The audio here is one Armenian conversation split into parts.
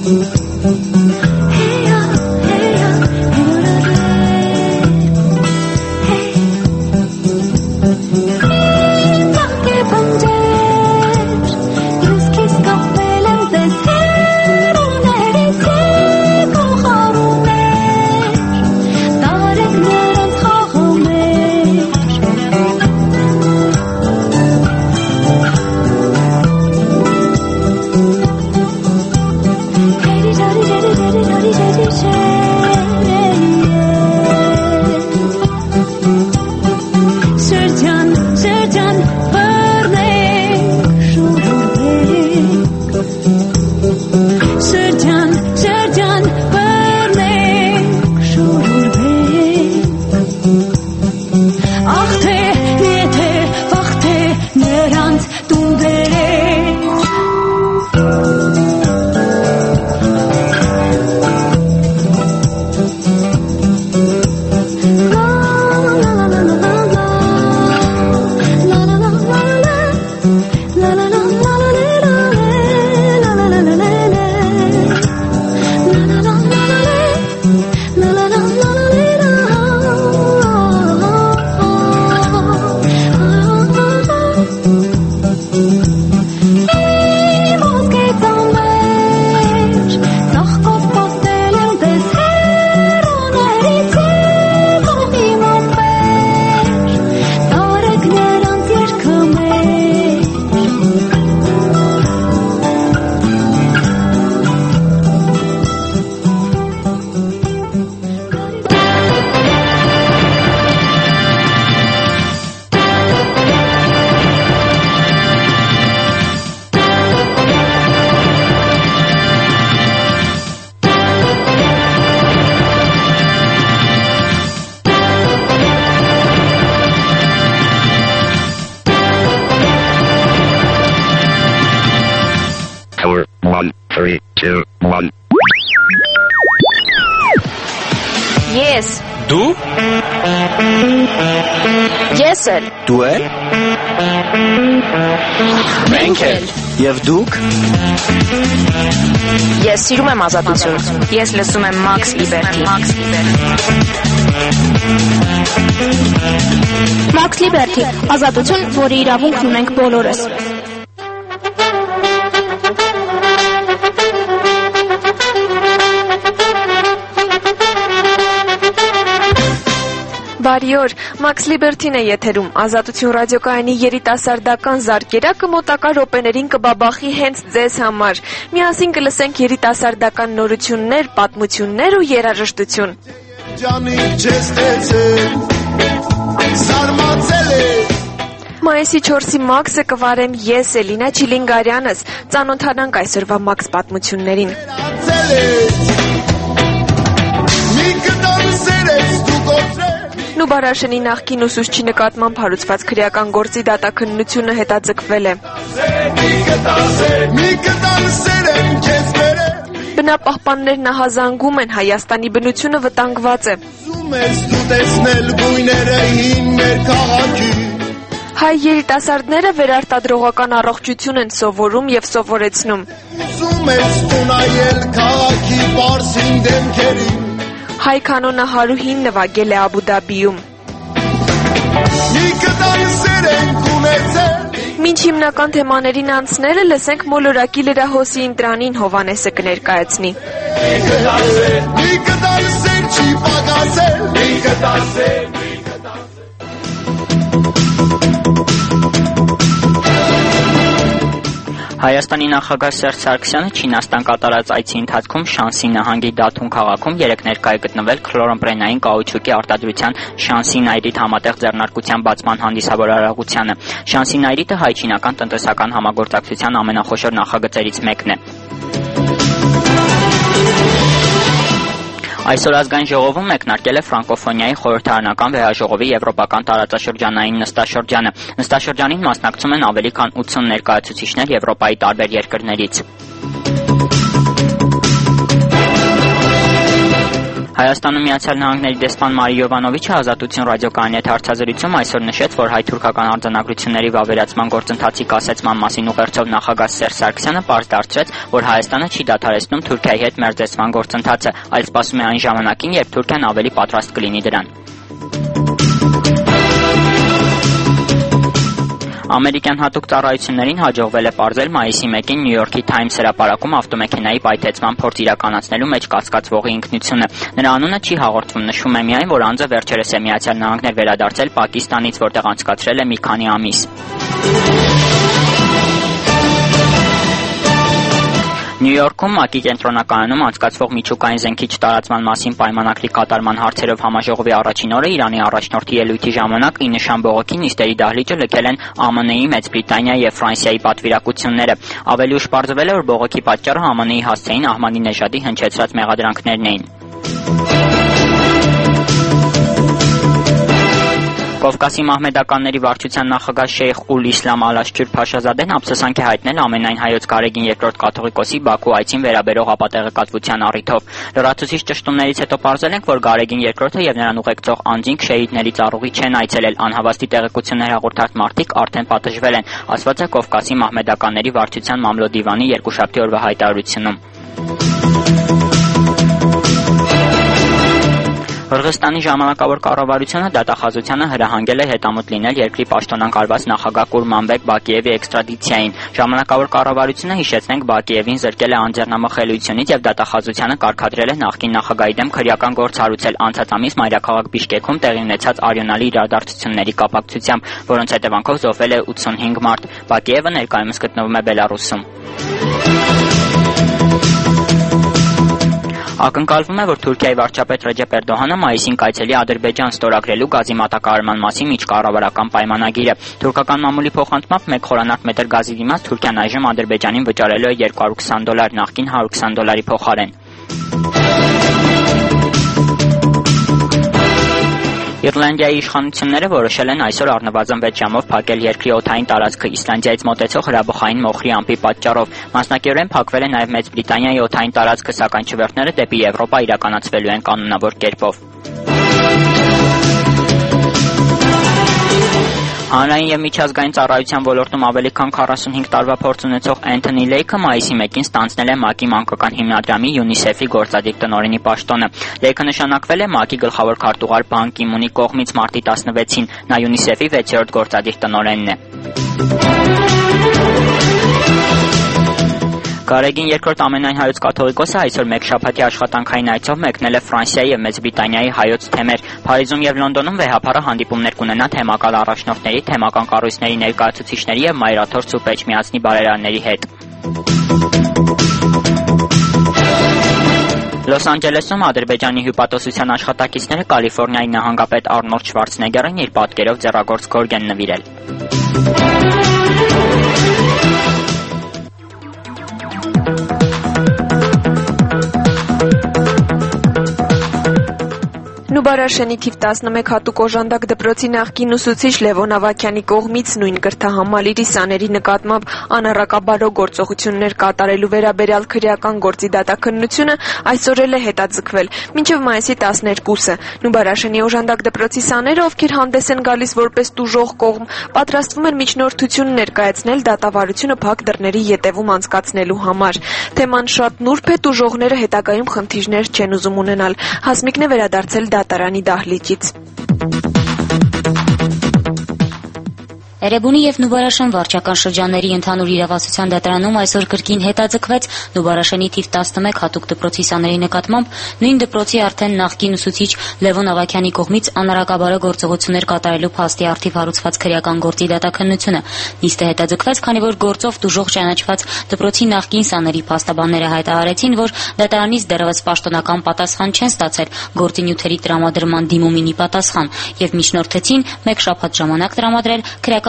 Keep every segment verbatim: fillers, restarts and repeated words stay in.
Ես Դու Ես էլ Դու էլ Մենք էլ Եվ դուք Ես սիրում եմ ազատություն Ես լսում եմ Max Liberty Max Liberty ազատություն, որի իրավունքն ունենք բոլորս Բարի օր, Max Liberty-ն է եթերում, Ազատություն ռադիոկայանի երիտասարդական զարկերակը մոտակա րոպեներին կբաբախի հենց ձեզ համար։ Միասին կլսենք երիտասարդական նորություններ, պատմություններ ու երաժշտություն։ Մայիսի չորսի Max-ը կվարեմ ես Էլինա Չիլինգարյանս, ծանոթանանք այսօրվա Max պատմություններին։ Նուբարաշենի նախկին ուսուցչի նկատմամբ հարուցված քրեական գործի դատաքննությունը հետաձգվել է։ Բնապահպաններն ահազանգում են, Հայաստանի բնությունը վտանգված է։ Հայ երիտասարդները վերարտադրողական առողջություն են սովորում եւ սովորեցնում։ Հայ կանոնը հարուհին նվագել է Աբու Դաբիում։ Մինչ հիմնական թեմաներին անցնելը լսենք մոլորակի լրահոսի ընտրանին Հովանեսը կներկայացնի։ Հայաստանի նախագահ Սերժ Սարգսյանը Չինաստան կատարած այցի ընթացքում Շանսի նահանգի Դաթուն քաղաքում երեկ ներկայ է գտնվել քլորոմբրենային կաուչուկի արտադրության Շանսի Նայրիթ համատեղ ձեռնարկության բացման հանդիսավոր արարողությանը։ Շանսի Նայրիթը հայ-չինական տնտեսական համագործակցության ամենախոշոր նախագծերից մեկն է։ Այսօր ազգային ժողովում մեկնարկել է ֆրանկոֆոնիայի խորհրդարանական վեհաժողովի եվրոպական տարածաշրջանային նստաշրջանը։ Նստաշրջանին մասնակցում են ավելի քան ութսուն ներկայացուցիչներ Եվրոպայի տարբեր երկրներից։ Հայաստանում Միացյալ Նահանգների դեսպան Մարի Յովանովիչը Ազատություն ռադիոկայանի հետ հարցազրույցում այսօր նշեց, որ հայ-թուրքական արձանագրությունների վավերացման գործընթացի կասեցման մասին ուղերձով նախագահ Սերժ Սարգսյանը պարզ դարձրեց, որ Հայաստանը չի դադարեցնում Թուրքիայի հետ մերձեցման գործընթացը, այլ սպասում է այն ժամանակին, երբ Թուրքիան ավելի պատրաստ կլինի դրան։ Ամերիկյան հատուկ ծառայություններին հաջողվել է պարզել մայիսի մեկին Նյու Յորքի Times հրապարակում ավտոմեքենայի պայթեցման փորձ իրականացնելու մեջ կասկածվողի ինքնությունը։ Նրա անունը չի հաղորդվում, նշվում է միայն, որ անձը վերջերս է Միացյալ Նահանգներ վերադարձել Պակիստանից, որտեղ անցկացրել է մի քանի ամիս։ Նյու Յորքում ՄԱԿ-ի կենտրոնակայանում անցկացվող միջուկային զենքի չտարածման մասին պայմանագրի կատարման հարցերով համաժողովի առաջին օրը Իրանի առաջնորդի ելույթի ժամանակ ի նշան բողոքի նիստերի դահլիճը լքել են Α M N-ի, Մեծ Բրիտանիայի եւ Ֆրանսիայի պատվիրակությունները։ Ավելի ուշ պարզվել է, որ բողոքի պատճառը Α M N-ի հասցեին Ահմադինեժադի հնչեցրած մեղադրանքներն էին։ Կովկասի մահմեդականների վարչության նախագահ Շեյխ Ուլ Իսլամ Ալաշջուր Փաշազադեն ափսոսանք է հայտնել ամենայն հայոց Գարեգին երկրորդ կաթողիկոսի Բաքու այցին վերաբերող ապատեղեկատվության առիթով։ Լրացուցիչ ճշտումներից հետո պարզել ենք, որ Գարեգին երկրորդը եւ նրան ուղեկցող անձինք շեհիդների ծառուղի չեն այցելել, անհավաստի տեղեկություններ հաղորդած մարդիկ արդեն պատժվել են, ասված է Կովկասի մահմեդականների վարչության մամլոդիվանի երկուշաբթի օրվա հայտարարությունում։ Հրղստանի ժամանակավոր կառավարությունը դատախազությանը հրահանգել է հետամուտ լինել երկրի պաշտոնանկ արված նախագահ Կուրմանբեկ Բակիևի էքստրադիցիային։ Ժամանակավոր կառավարությունը, հիշեցնենք, Բակիևին զրկել է անձեռնամխելիությունից եւ դատախազությանը կարգադրել է նախկին նախագահի դեմ քրեական գործ հարուցել անցած ամիս մայրաքաղաք Բիշկեքում տեղի ունեցած արյունալի իրադարձությունների կապակցությամբ, որոնց հետևանքով զոհվել է ութսունհինգ մարդ։ Բակիևը ներկայումս գտնվում է Բելարուսում։ Ակնկալվում է, որ Թուրքիայի վարչապետ Ռեջեփ Էրդողանը մայիսին կայցելի Ադրբեջան ստորագրելու գազի մատակարարման մասին միջկառավարական պայմանագիրը։ Թուրքական մամուլի փոխանցմամբ մեկ խորանարդ մետր գազի դիմաց Թուրքիան այժմ Ադրբեջանին վճարելու է երկու հարյուր քսան դոլար, նախկին հարյուր քսան դոլարի փոխարեն։ Իռլանդիայի իշխանությունները որոշել են այսօր առնվազն վեց ժամով փակել երկրի օդային տարածքը Իսլանդիայից մոտեցող հրաբխային մոխրի ամպի պատճառով։ Մասնակիորեն փակվել է նաև Մեծ Բրիտանիայի օդային տարածքը, սակայն չվերթները դեպի Եվրոպա իրականացվելու են կանոնավոր կերպով։ Հանրային եւ միջազգային ծառայության ոլորտում ավելի քան քառասունհինգ տարվա փորձ ունեցող Էնթոնի Լեյքը մայիսի մեկին ստանձնել է ՄԱԿ-ի մանկական հիմնադրամի ՅՈՒՆԻՍԵՖ-ի գործադիր տնօրենի պաշտոնը։ Լեյքը նշանակվել է ՄԱԿ-ի գլխավոր քարտուղար Պան Կի Մունի կողմից մարտի տասնվեցին։ Նա ՅՈՒՆԻՍԵՖ-ի վեցերորդ գործադիր տնօրենն է։ Գարեգին երկրորդ ամենայն հայոց կաթողիկոսը այսօր մեկ շաբաթի աշխատանքային այցով մեկնել է Ֆրանսիայի եւ Մեծ Բրիտանիայի հայոց թեմեր։ Փարիզում եւ Լոնդոնում վեհապարը հանդիպումներ կունենա թեմակալ առաջնորդների, թեմական կառույցների ներկայացուցիչների եւ մայրաթորձ ու պեչմիածնի բարերարների հետ։ Լոս Անջելեսում Ադրբեջանի հյուպատոսության աշխատակիցները Կալիֆոռնիայի նահանգապետ Արնոլդ Շվարցնեգերին իր պատկերով ձեռագործ գորգ են նվիրել։ Նուբարաշենի թիվ տասնմեկ հատուկ օժանդակ դպրոցի նախկին ուսուցիչ Լևոն Ավագյանի կողմից նույն կրթահամալիրի սաների նկատմամբ անառակաբարո գործողություններ կատարելու վերաբերյալ քրեական գործի դատաքննությունը այսօր էլ է հետաձգվել մինչև մայիսի տասներկուսը։ Նուբարաշենի օժանդակ դպրոցի սաները, ովքեր հանդես են գալիս որպես տուժող կողմ, պատրաստվում են միջնորդություն ներկայացնել դատավարությունը փակ դռների ետևում անցկացնելու համար։ Թեման շատ նուրբ է, տուժողները հետագայում խնդիրներ չեն ուզում ունենալ։ Հասմիկն է վերադարձել դատարանի դահլիճից։ Էրեբունի եւ Նուբարաշեն վարչական շրջանների ընդհանուր իրավասության դատարանում այսօր կրկին հետաձգվեց Նուբարաշենի թիվ տասնմեկ հատուկ դպրոցի սաների նկատմամբ նույն դպրոցի արդեն նախկին ուսուցիչ Լևոն Ավագյանի կողմից անառակաբարո գործողություններ կատարելու փաստի առթիվ հարուցված քրեական գործի դատաքննությունը։ Նիստը հետաձգվեց, քանի որ գործով տուժող ճանաչված դպրոցի նախկին սաների փաստաբանները հայտարարեցին, որ դատարանից դեռևս պաշտոնական պատասխան չեն ստացել գործի նյութերի տրամադրման դիմումինի պատասխան եւ միջնորդեցին մեկ շաբաթ ժամանակ տրամադրել քրեական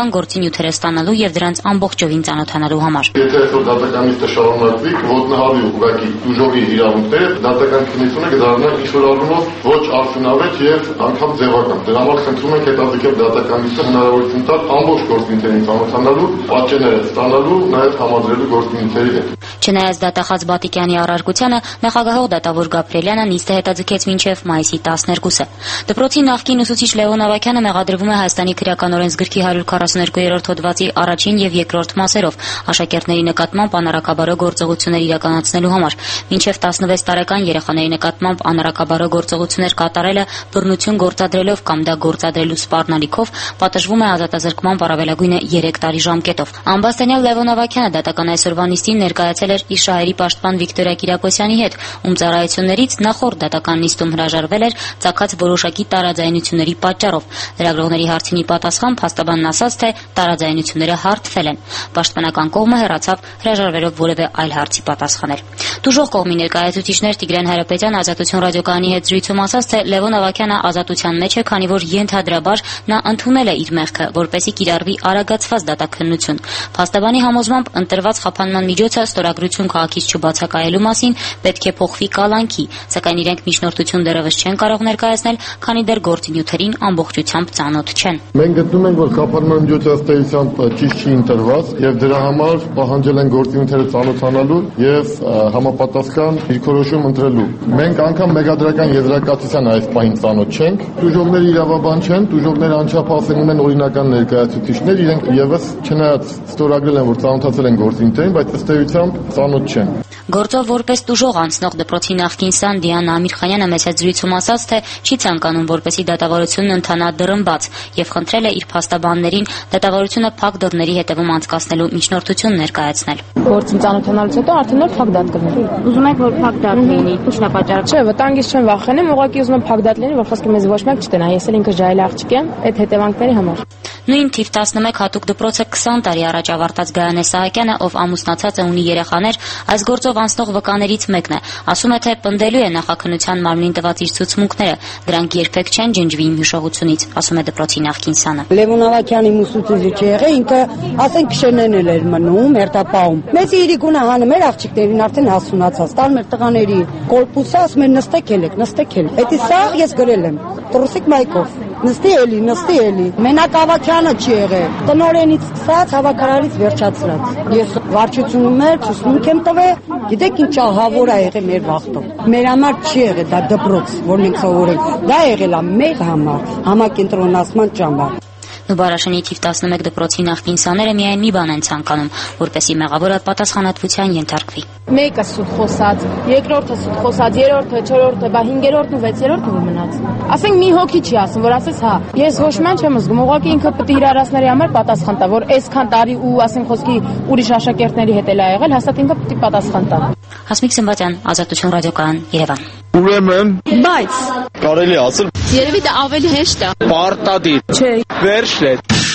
դատական գործի նյութերը ստանալու եւ դրանց ամբողջովին ծանոթանալու համար։ Եթե այսօր դատականիստը շարունակվի, ոտնահարի ուղղակի դժողի իրավունքները, դատական քննությունը կդառնա ինչ-որ առումով ոչ արդյունավետ եւ անգամ ձևական։ Դրա համար խնդրում ենք հետաձգել դատականիստը հնարավորություն տալ ամբողջ գործընթացին ծանոթանալու, պատճենները ստանալու, նաեւ համադրելու գործընթացի հետ։ Չնայած դատախազ Բատիկյանի առարկությանը, նախագահող դատավոր Գաբրիելյանը նիստը հետաձգեց մինչև մայիսի տասներկուսը։ Դպրոցի նախկին ուսուցիչ Լևոն Ավագյանը մեղադրվում է Հայաստանի քրեական օրենսգրքի հարյուր քառասուններկուերորդ հոդվածի առաջին եւ երկրորդ մասերով աշակերտների նկատմամբ անարակաբարո գործողություններ իրականացնելու համար։ Մինչև տասնվեց տարեկան երեխաների նկատմամբ անարակաբարո գործողություններ կատարելը բռնություն գործադրելով կամ դա գործադրելու սպառնալիքով պատժվում է ազատազրկման առավելագույնը երեք տարի ժամկետով։ Ամբաստանյալ Լևոն Ավագյանը դատական այսօրվա նիստին ներկայացել էր իր շահերի պաշտպան Վիկտորիա Կիրակոսյանի հետ, ում ծառայություններից նախորդ դատական նիստում հրաժարվել էր ցակած որոշակի տարաձայնությունների պատճառով։ Լրագրողների հարցինի պատասխան փաստաբանն ասաց, թե տարաձայնությունները հարթվել են։ Պաշտպանական կողմը հեռացավ հրաժարվելով որևէ այլ հարցի պատասխանել։ Դժոխ կողմի ներկայացուցիչներ Տիգրան Հարապետյան Ազատություն ռադիոկայանի հետ զրույցում ասաց, թե Լևոն Ավագյանը ազատության մեջ է, քանի որ ենթադրաբար նա ընդունել է իր մեղքը, որպեսզի կիրառվի արագացված դատաքննություն։ Փաստաբանի համոզմամբ ընտրված խափանման միջոցը ստորագրություն քաղաքից չբացակայելու մասին պետք է փոխվի կալանքի, սակայն իրենք միջնորդություն դեռևս չեն կարող ներկայացնել, քանի դեռ գործի նյութերին ամբողջությամբ ծանոթ չեն։ Մենք գտնում ենք, որ խափանման միջոցը ըստ էության ճիշտ չի ընտրված եւ դրա համար պահանջել են գործի նյութերը ծանոթանալու եւ համապատասխան դիրքորոշում ընտրելու։ Մենք անգամ մեկադրական եզրակացության այս պահին ծանոթ չենք։ Դժողները իրավաբան չեն, դժողները անչափահաս են ներկայացուցիչներ, ներկայացուցիչներ իրենք եւս չնայած ստորագրել են, որ ծանոթացել են գործի նյութերին, բայց ըստ էության ծանոթ չեն։ Գործով որպես դժող անցնող դպրոցի նախկին սան Դիանա Ամիրխանյանը մեծ զրույցում ասաց, թե չի ցանկանում, որպեսզի դատավարությունն ընթանա դռնբաց եւ խնդրել է իր փաստաբաններին դատավարությունը փակ դռների հետևում անցկացնելու միջնորդություն ներկայացնել։ Գործին ծանոթանալուց հետո արդեն նոր փակ դատ կլինի։ Ուզում եք, որ փակ դատ լինի։ Ինչն է պատճառը։ Չէ, վտանգից չեմ վախենում, ուղղակի ուզում եմ փակ դատ լինի, որ խոսքը մեզ ոչ մեկ չտենա։ Ես էլ ինքս ժայլ աղջիկ եմ այդ հետևանքների համար։ Նույն թիվ տասնմեկ հատուկ դպրոցը քսան տարի առաջ ավարտած Գայանե Սահակյանը, ով ամուսնացած է ունի երեխաներ, այս գործով անցնող վկաներից մեկն է։ Ասում է, թե պնդելու է նախաքննության մարմնին տված իր ցուցմունքները, դրանք երբեք չեն ջնջվի իմ հիշողությունից, ասում է դպրոցի նախկին սանը։ Լևոն Ավագյանի ուսուցիչ եղե, ինքը ասենք քշեներն էր մնում, հերթապահում։ Մեծ իրիկունը հանում էր աղջիկներին արդեն հասունացած, տալ մեր տղաների կորպուսը, ասում էր նստեք ելեք, նստեք ել։ Էդի սաղ ես գրել եմ։ Տրուսիկ մայքով։ Նստի էլի, նստի էլի։ Մենակ Ավագյանը չի եղել։ Տնօրենից սկսած հավաքարարից վերջացրած։ Ես վարչությունում եմ, ցուցմունք եմ տվել, գիտեք ինչ ահավոր է եղել մեր վախտով։ Մեր համար չի եղել դա դպրոց, որ մենք սովորենք։ Դա եղել է մեր համար, համակենտրոնացման ճամբար։ Նուբարաշենի թիվ տասնմեկ դպրոցի նախկին սաները միայն մի բան են ցանկանում, որպեսզի մեղավորը պատասխանատվության ենթարկվի։ Մեկը սուտ խոսած, երկրորդը սուտ խոսած, երրորդը, չորրորդը, բա հինգերորդն ու վեցերորդը ու մնաց։ Ասենք մի հոգի չի ասում, որ ասես հա, ես ոչ ման չեմ զգում, ուղղակի ինքը պետք է իր արասների համար պատասխան տա, որ այսքան տարի ու ասենք խոսքի ուրիշ աշակերտների հետ էլ ա եղել, հաստատ ինքը պետք է պատասխան տա։ Հասմիկ Սմբատյան, Ազատություն ռադիոկայան, Երևան։ Ուրեմն, բայց կարելի ասել, երևի դա ավելի հեշտ է։ Պարտադիր։ Չէ։ Վերջն է։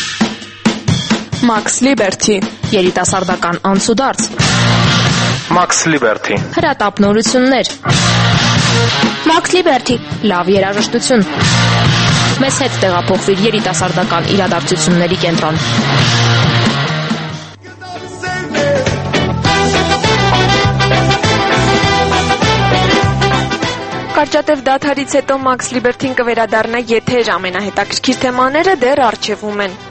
Max Liberty, երիտասարդական անցուդարձ։ Max Liberty. Հրատապնորություններ։ Max Liberty, լավ երաժշտություն։ Մեզ հետ տեղափոխվիր երիտասարդական իրադարձությունների կենտրոն։ Կարճատև դադարից հետո Max Liberty-ն կվերադառնա եթեր, ամենահետաքրքիր թեմաները դեռ առջևում են։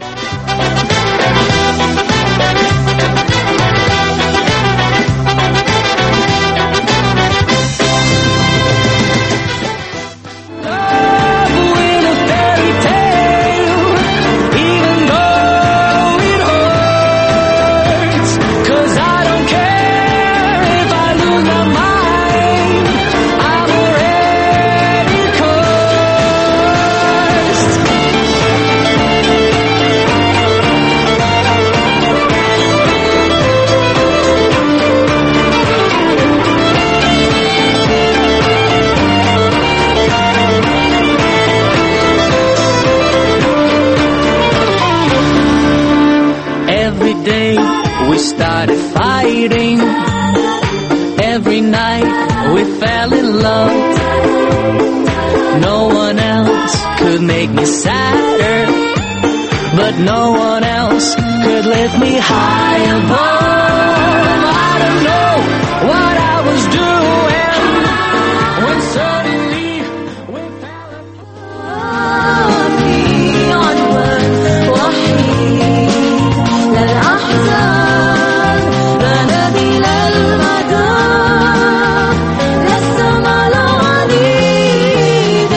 Started fighting. Every night we fell in love. No one else could make me sadder but no one else could lift me high above. I don't know what I was doing when suddenly we fell apart. وحيد للأحزان لا نبي للمدى للسما العديد.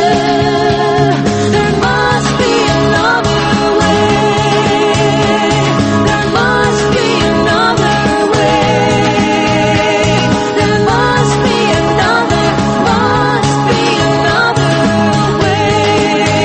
There must be another way. There must be another way. There must be another, must be another way.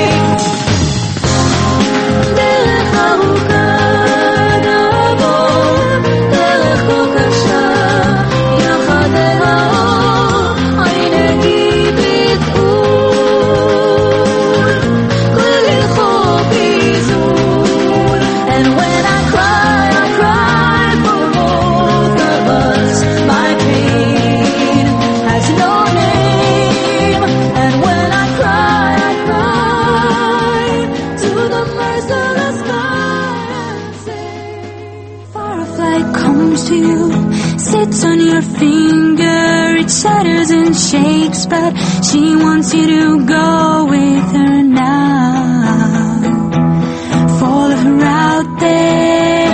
And when I cry, I cry for both of us. My pain has no name. And when I cry, I cry to the merciless sky and say, Firefly comes to you, sits on your finger, it shatters and shakes, but she wants you to go with her now. Follow her out there.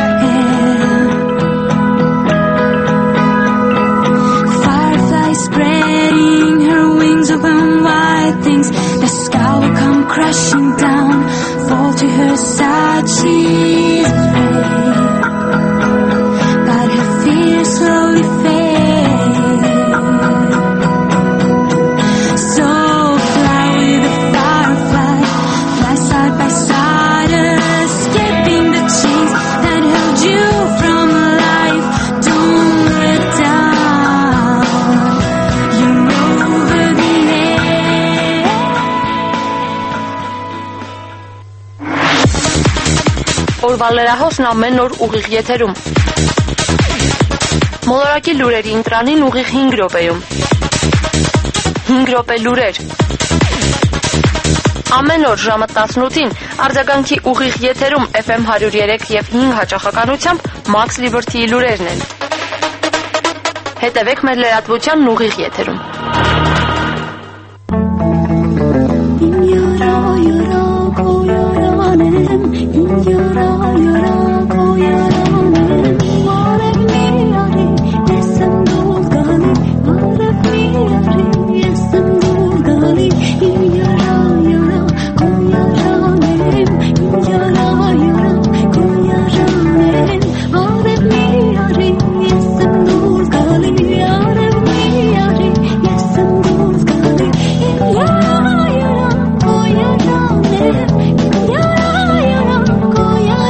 Firefly spreading her wings open wide, thinks the sky will come crashing down, fall to her side. She's afraid, but her fear slowly fades. So fly with the firefly, fly side by side, escaping the chains that held you from life. Don't let down, you're over the edge. Օրվա լրահոսն ամեն օր ուղիղ եթերում։ Մոլորակի լուրերի ընտրանին ուղիղ հինգ րոպեում։ հինգ րոպե լուրեր։ Ամեն օր ժամը տասնութին արձագանքի ուղիղ եթերում Էֆ Էմ հարյուր երեք և հինգ հաճախականությամբ Max Liberty-ի լուրերն են։ Հետևեք մեր լրատվությանն ուղիղ եթերում։ Yeah.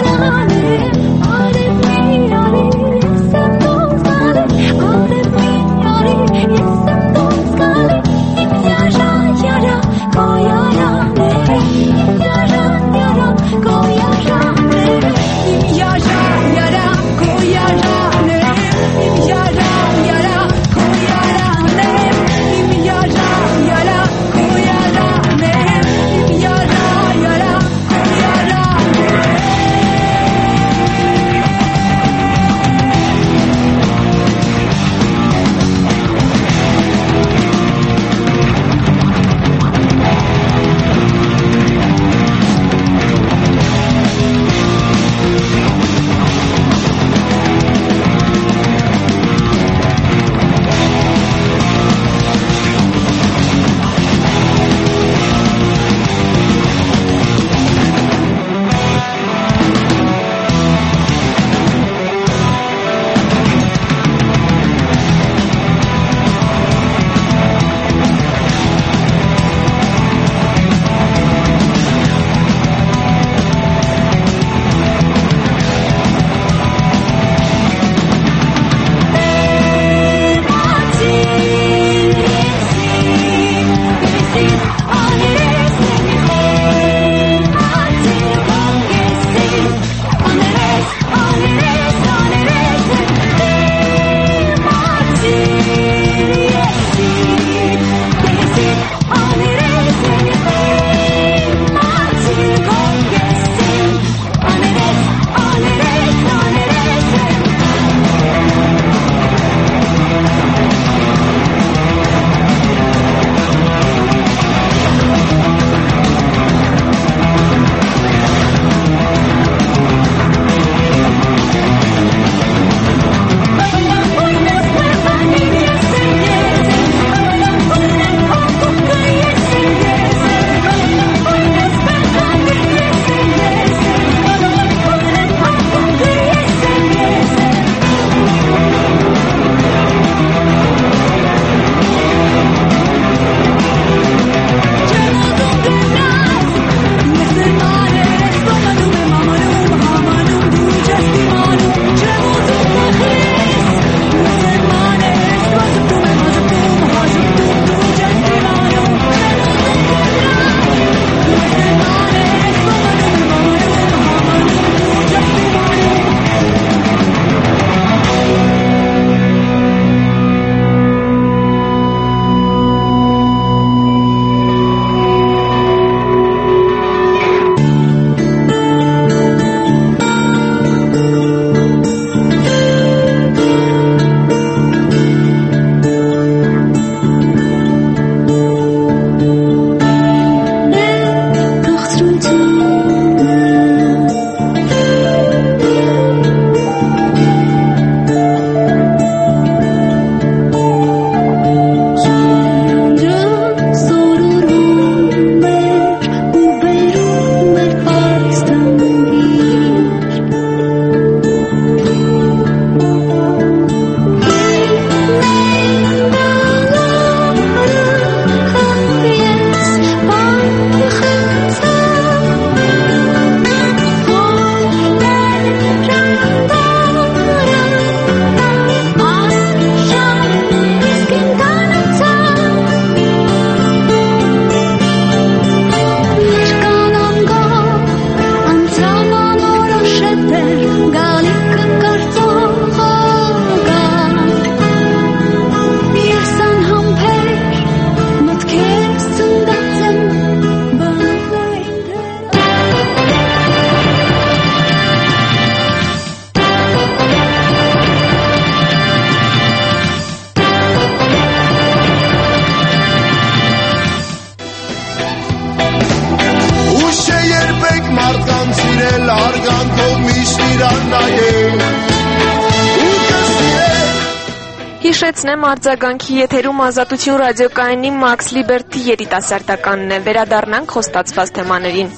Հիշեցնեմ, արձագանքի եթերում Ազատություն ռադիոկայանի Max Liberty երիտասարդականն է։ Վերադառնանք խոստացված թեմաներին։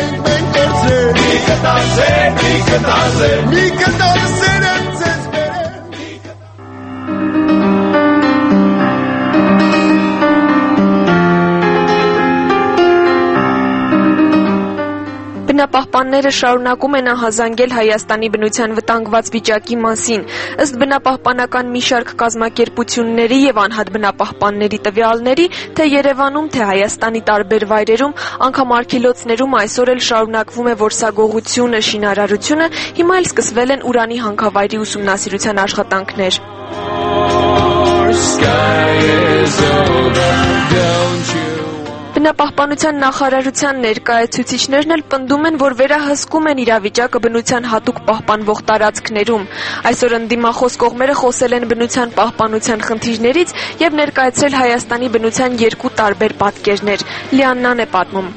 Բնապահպանները շարունակում են ահազանգել Հայաստանի բնության վտանգված վիճակի մասին։ Ըստ բնապահպանական մի շարք կազմակերպությունների եւ անհատ բնապահպանների տվյալների, թե Երևանում, թե Հայաստանի տարբեր վայրերում, անգամ արգելոցներում այսօր էլ շարունակվում է որսագողությունը, շինարարությունը, հիմա էլ սկսվել են ուրանի հանքավայրի ուսումնասիրության աշխատանքներ։ Բնապահպանության նախարարության ներկայացուցիչներն էլ պնդում են, որ վերահսկում են իրավիճակը բնության հատուկ պահպանվող տարածքներում։ Այսօր ընդդիմախոս կողմերը խոսել են բնության պահպանության խնդիրներից եւ ներկայացրել Հայաստանի բնության երկու տարբեր պատկերներ։ Լիաննան է պատմում։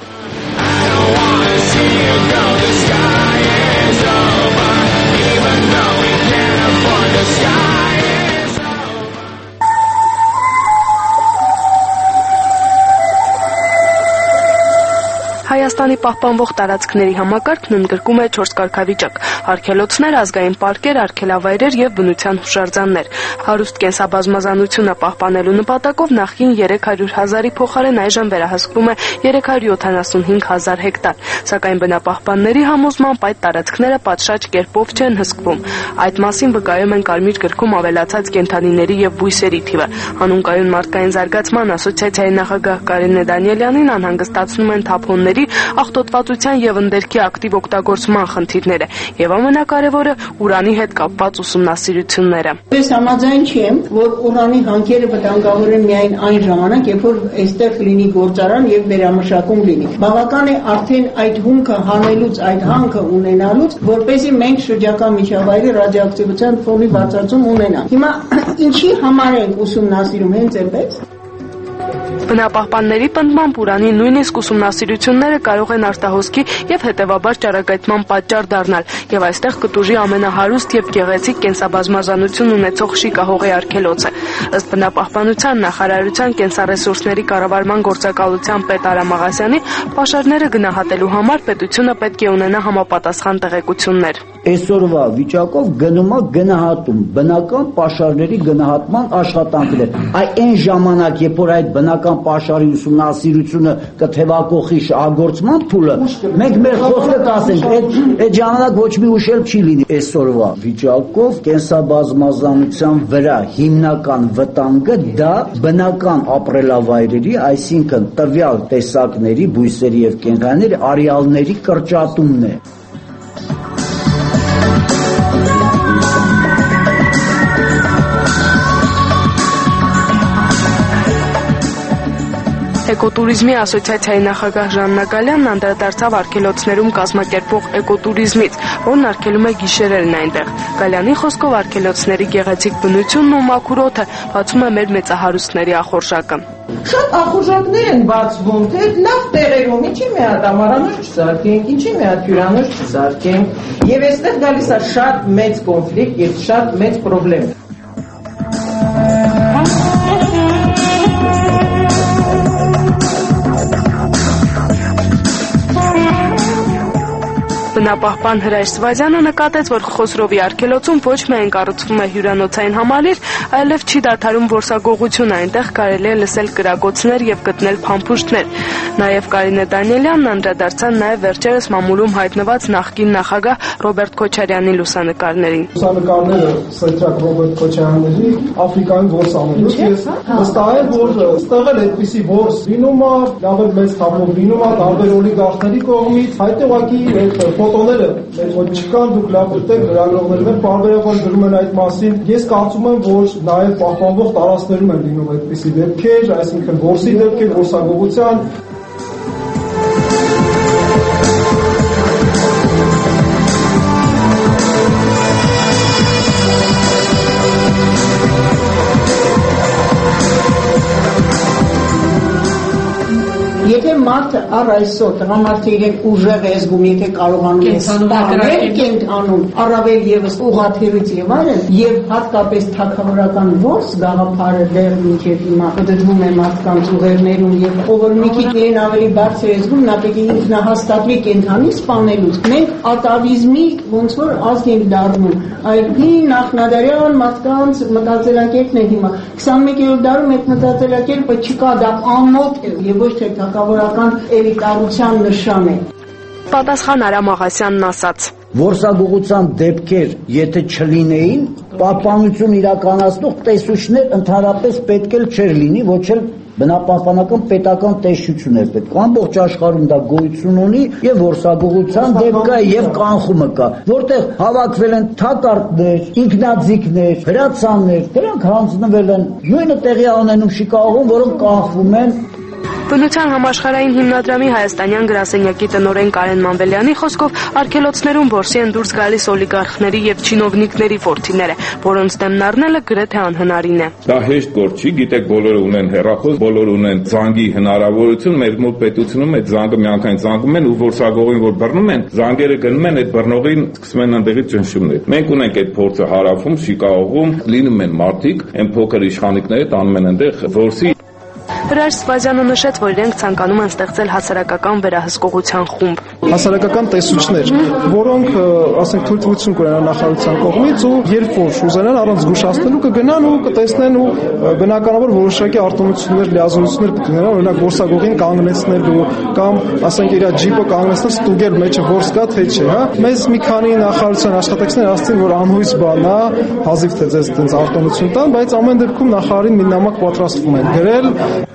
Հայաստանի պահպանվող տարածքների համակարգն ընդգրկում է չորս կարգավիճակ՝ արգելոցներ, ազգային պարկեր, արգելավայրեր եւ բնության հուշարձաններ։ Հարուստ կենսաբազմազանությունը պահպանելու նպատակով նախկին երեք հարյուր հազարի փոխարեն այժմ վերահսկվում է երեք հարյուր յոթանասունհինգ հազար հեկտար, սակայն բնապահպանների համոզմամբ այդ տարածքները պատշաճ կերպով չեն հսկվում։ Այդ մասին վկայում են Կարմիր գրքում ավելացած կենդանիների եւ բույսերի թիվը։ Հանուն մարդկային զարգացման ասոցիացիայի նախագահ Կարինե Դանիելյանին անհանգստացնում են թափոնների, աղտոտվածության եւ ընդերքի ակտիվ օգտագործման խնդիրները եւ ամենակարևորը ուրանի հետ կապված ուսումնասիրությունները։ Ես համաձայն չեմ, որ ուրանի հանքերը վտանգավոր են միայն այն ժամանակ, երբ որ այստեղ լինի գործարան եւ վերամշակում լինի։ Բավական է արդեն այդ հումքը հանելուց, այդ հանքը ունենալուց, որպեսզի մենք շրջակա միջավայրի ռադիոակտիվության ֆոնի բարձրացում ունենանք։ Հիմա ինչի համար են ուսումնասիրում հենց այնպես։ Բնապահպանների պնդմամբ ուրանի նույնիսկ ուսումնասիրությունները կարող են արտահոսքի եւ հետեւաբար ճառագայթման պատճառ դառնալ եւ այստեղ կտուժի ամենահարուստ եւ գեղեցիկ կենսաբազմազանություն ունեցող շիկահողի արգելոցը։ Ըստ բնապահպանության նախարարության կենսառեսուրսների կառավարման գործակալության պետ Արամ Աղասյանի, պաշարները գնահատելու համար պետությունը պետք է ունենա համապատասխան տեղեկություններ։ Այսօրվա վիճակով գնում է գնահատում, բնական պաշարների գնահատման աշխատանքներ։ Այն ժամանակ, երբ որ այդ բնական պաշարի ուսումնասիրությունը կթևակողի շահագործման փուլը, մենք մեր խոսքը կասենք, այդ ժամանակ ոչ մի ուշ էլ չի լինի։ Այսօրվա վիճակով կենսաբազմազանության վրա հիմնական վտանգը դա բնական ապրելավայրերի, այսինքն տվյալ տեսակների, բույսերի եւ կենդանիների արեալների կրճատումն է։ Էկոտուրիզմի ասոցիացիայի նախագահ Ժաննա Գալյանն անդրադարձավ արգելոցներում կազմակերպվող էկոտուրիզմից, որն արգելում է գիշերելն այնտեղ։ Գալյանի խոսքով արգելոցների գեղեցիկ բնությունն ու մաքուր օդը բացում է մեր մեծահարուստների ախորժակը։ Շատ ախորժակներ են բացվում, թե լավ տեղերում, ինչի մի հատ ամարանոց չզարկենք, ինչի մի հատ հյուրանոց չզարկենք, եւ այստեղ գալիս է շատ մեծ կոնֆլիկտ եւ շատ մեծ խնդրեմ։ Բնապահպան Հրայր Սվազյանը նկատեց, որ Խոսրովի արգելոցում ոչ միայն կառուցվում է հյուրանոցային համալիր, այլև չի դադարում որսագողությունը, այնտեղ կարելի է լսել կրակոցներ եւ գտնել փամփուշտներ։ Նաեւ Կարինե Դանիելյանն անդրադարձան նաեւ վերջերս մամուլում հայտնված նախկին նախագահ Ռոբերտ Քոչարյանի լուսանկարներին։ Լուսանկարները Սետրակ Ռոբերտ Քոչարյանի Աֆրիկայում որսանելուց ես վստահ եմ, որ ստեղ էլ այդպիսի որս լինում է, լավ մեծ թափով լինում է տարբեր օլիգարխների կողմից, հայտեղակի այդ ֆոտոները մեր մոտ չկան, դուք լավ գտեք, լրագրողներն էլ բարբերաբար գրում են այդ մասին։ Ես կարծում եմ, որ նաև պահպանվող տարածքներում են լինում այդպիսի դեպքեր, այսինքն որսի դեպքեր, որսագողության։ Եթե մարդը առ այսօր տղամարդը իրեն ուժեղ է զգում, եթե կարողանում է ստանալ կենթանում, առավել եւս ուղղաթիռից եւ այլն, եւ հատկապես թագավորական ворս գաղափարը դեռ մինչեւ հիմա դդվում է մարդկանց ուղերներում եւ ով մի քիչ իրեն ավելի բարձր է զգում, նա պետք է ինքնահաստատվի կենթանի սպանելուց։ Մենք ատավիզմի ոնց որ ազգ ենք դառնում, այդ հին նախնադարյան մարդկանց մտածելակերպն է հիմա քսանմեկերորդ դարում այդ մտածելակերպը չկա, դա ամոթ է եւ ոչ թե թագավորական էլիտարության նշան է։ Պատասխան Արամ Աղասյանն ասաց. Որսագողության դեպքեր, եթե չլինեին, պահպանություն իրականացնող տեսուչներ ընդհանրապես պետք էլ չէր լինի, ոչ էլ բնապահպանական պետական տեսչություններ պետք։ Ամբողջ աշխարհում դա գոյություն ունի եւ որսագողության դեպք կա եւ կանխումը կա, որտեղ հավաքվել են թակարդներ, ինքնաձիգներ, հրացաններ, դրանք հանձնվել են, նույնը տեղի ունենում Շիկագոում, որոնք կանխվում են։ Բնության համաշխարհային հիմնադրամի հայաստանյան գրասենյակի տնօրեն Կարեն Մանվելյանի խոսքով արգելոցներում որսի են դուրս գալիս օլիգարխների եւ չինովնիկների ворթիները, որոնց դեմն առնելը գրեթե անհնարին է։ Դա հեշտ գործ չի, գիտեք, բոլորը ունեն հեռախոս, բոլորը ունեն զանգի հնարավորություն, մեր մոտ պետությունում այդ զանգը միանգամայն զանգում են ու որսագողին որ բռնում են, զանգերը գնում են այդ բռնողին, սկսում են այնտեղից ճնշումներ։ Մենք ունենք այդ փորձը Հարավում, Շիկագոում, լինում են մարդիկ, այն փոքր իշխանիկները տանում են այնտեղ որսի։ Հրաշ Սվազյանը նշեց, որ իրենք ցանկանում են ստեղծել հասարակական վերահսկողության խումբ։ Հասարակական տեսուչներ, որոնք, ասենք, թույլտվություն կունենան նախարարության կողմից ու երբ որ ուզենան առանց զգուշացնելու կգնան ու կտեսնեն ու բնականաբար որոշակի արտոնություններ, լիազորություններ կունենան, օրինակ որսագողին կանգնեցնելու կամ, ասենք, իր ջիպը կանգնեցնել ստուգել մեջը որս կա թե չէ, հա։ Մեզ մի քանի նախարարության աշխատակիցներ ասացին, որ անհույս բան է, հազիվ թե ձեզ այդպես արտոնություն տան, բայց ամեն դեպքում նախարարին մի նամակ պատրաստվում են գրել։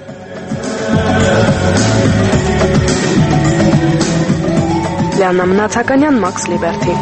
Լիանա Մնացականյան, Մաքս Լիբերթի։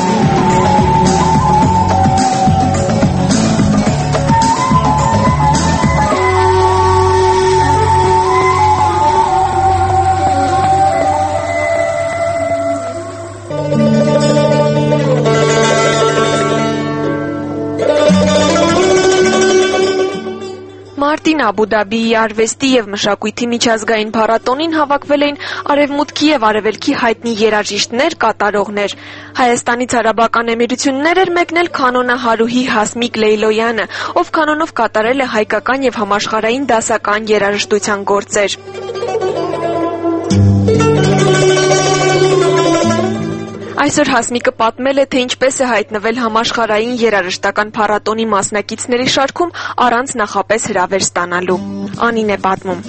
Մարտին Աբու Դաբիի արվեստի եւ մշակույթի միջազգային փառատոնին հավաքվել էին արևմուտքի եւ արևելքի հայտնի երաժիշտներ, կատարողներ։ Հայաստանից Արաբական Էմիրություններ էր մեկնել կանոնահարուհի Հասմիկ Լեյլոյանը, ով կանոնով կատարել է հայկական եւ համաշխարհային դասական երաժշտության գործեր։ Այսօր Հասմիկը պատմել է, թե ինչպես է հայտնվել համաշխարհային երաժշտական փառատոնի մասնակիցների շարքում առանց նախապես հրավեր ստանալու։ Անին է պատմում։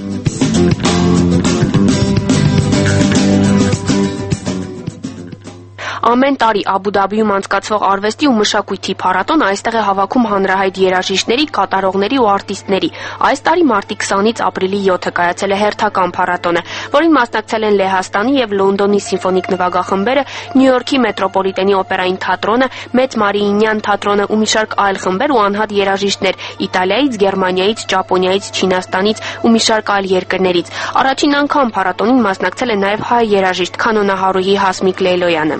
Ամեն տարի Աբու Դաբիում անցկացվող արվեստի ու մշակույթի փառատոնը այստեղ է հավաքում հանրահայտ երաժիշտների, կատարողների ու արտիստների։ Այս տարի մարտի քսանից ապրիլի յոթը կայացել է հերթական փառատոնը, որին մասնակցել են Լեհաստանի եւ Լոնդոնի սիմֆոնիկ նվագախմբերը, Նյու Յորքի մետրոպոլիտենի օպերային թատրոնը, Մեծ Մարիինյան թատրոնը ու մի շարք այլ խմբեր ու անհատ երաժիշտներ Իտալիայից, Գերմանիայից, Ճապոնիայից, Չինաստանից ու մի շարք այլ երկրներից։ Առաջին անգամ փառատոնին մասնակցել է նաեւ հայ երաժիշտ կանոնահարուհի Հասմիկ Լեյլոյանը։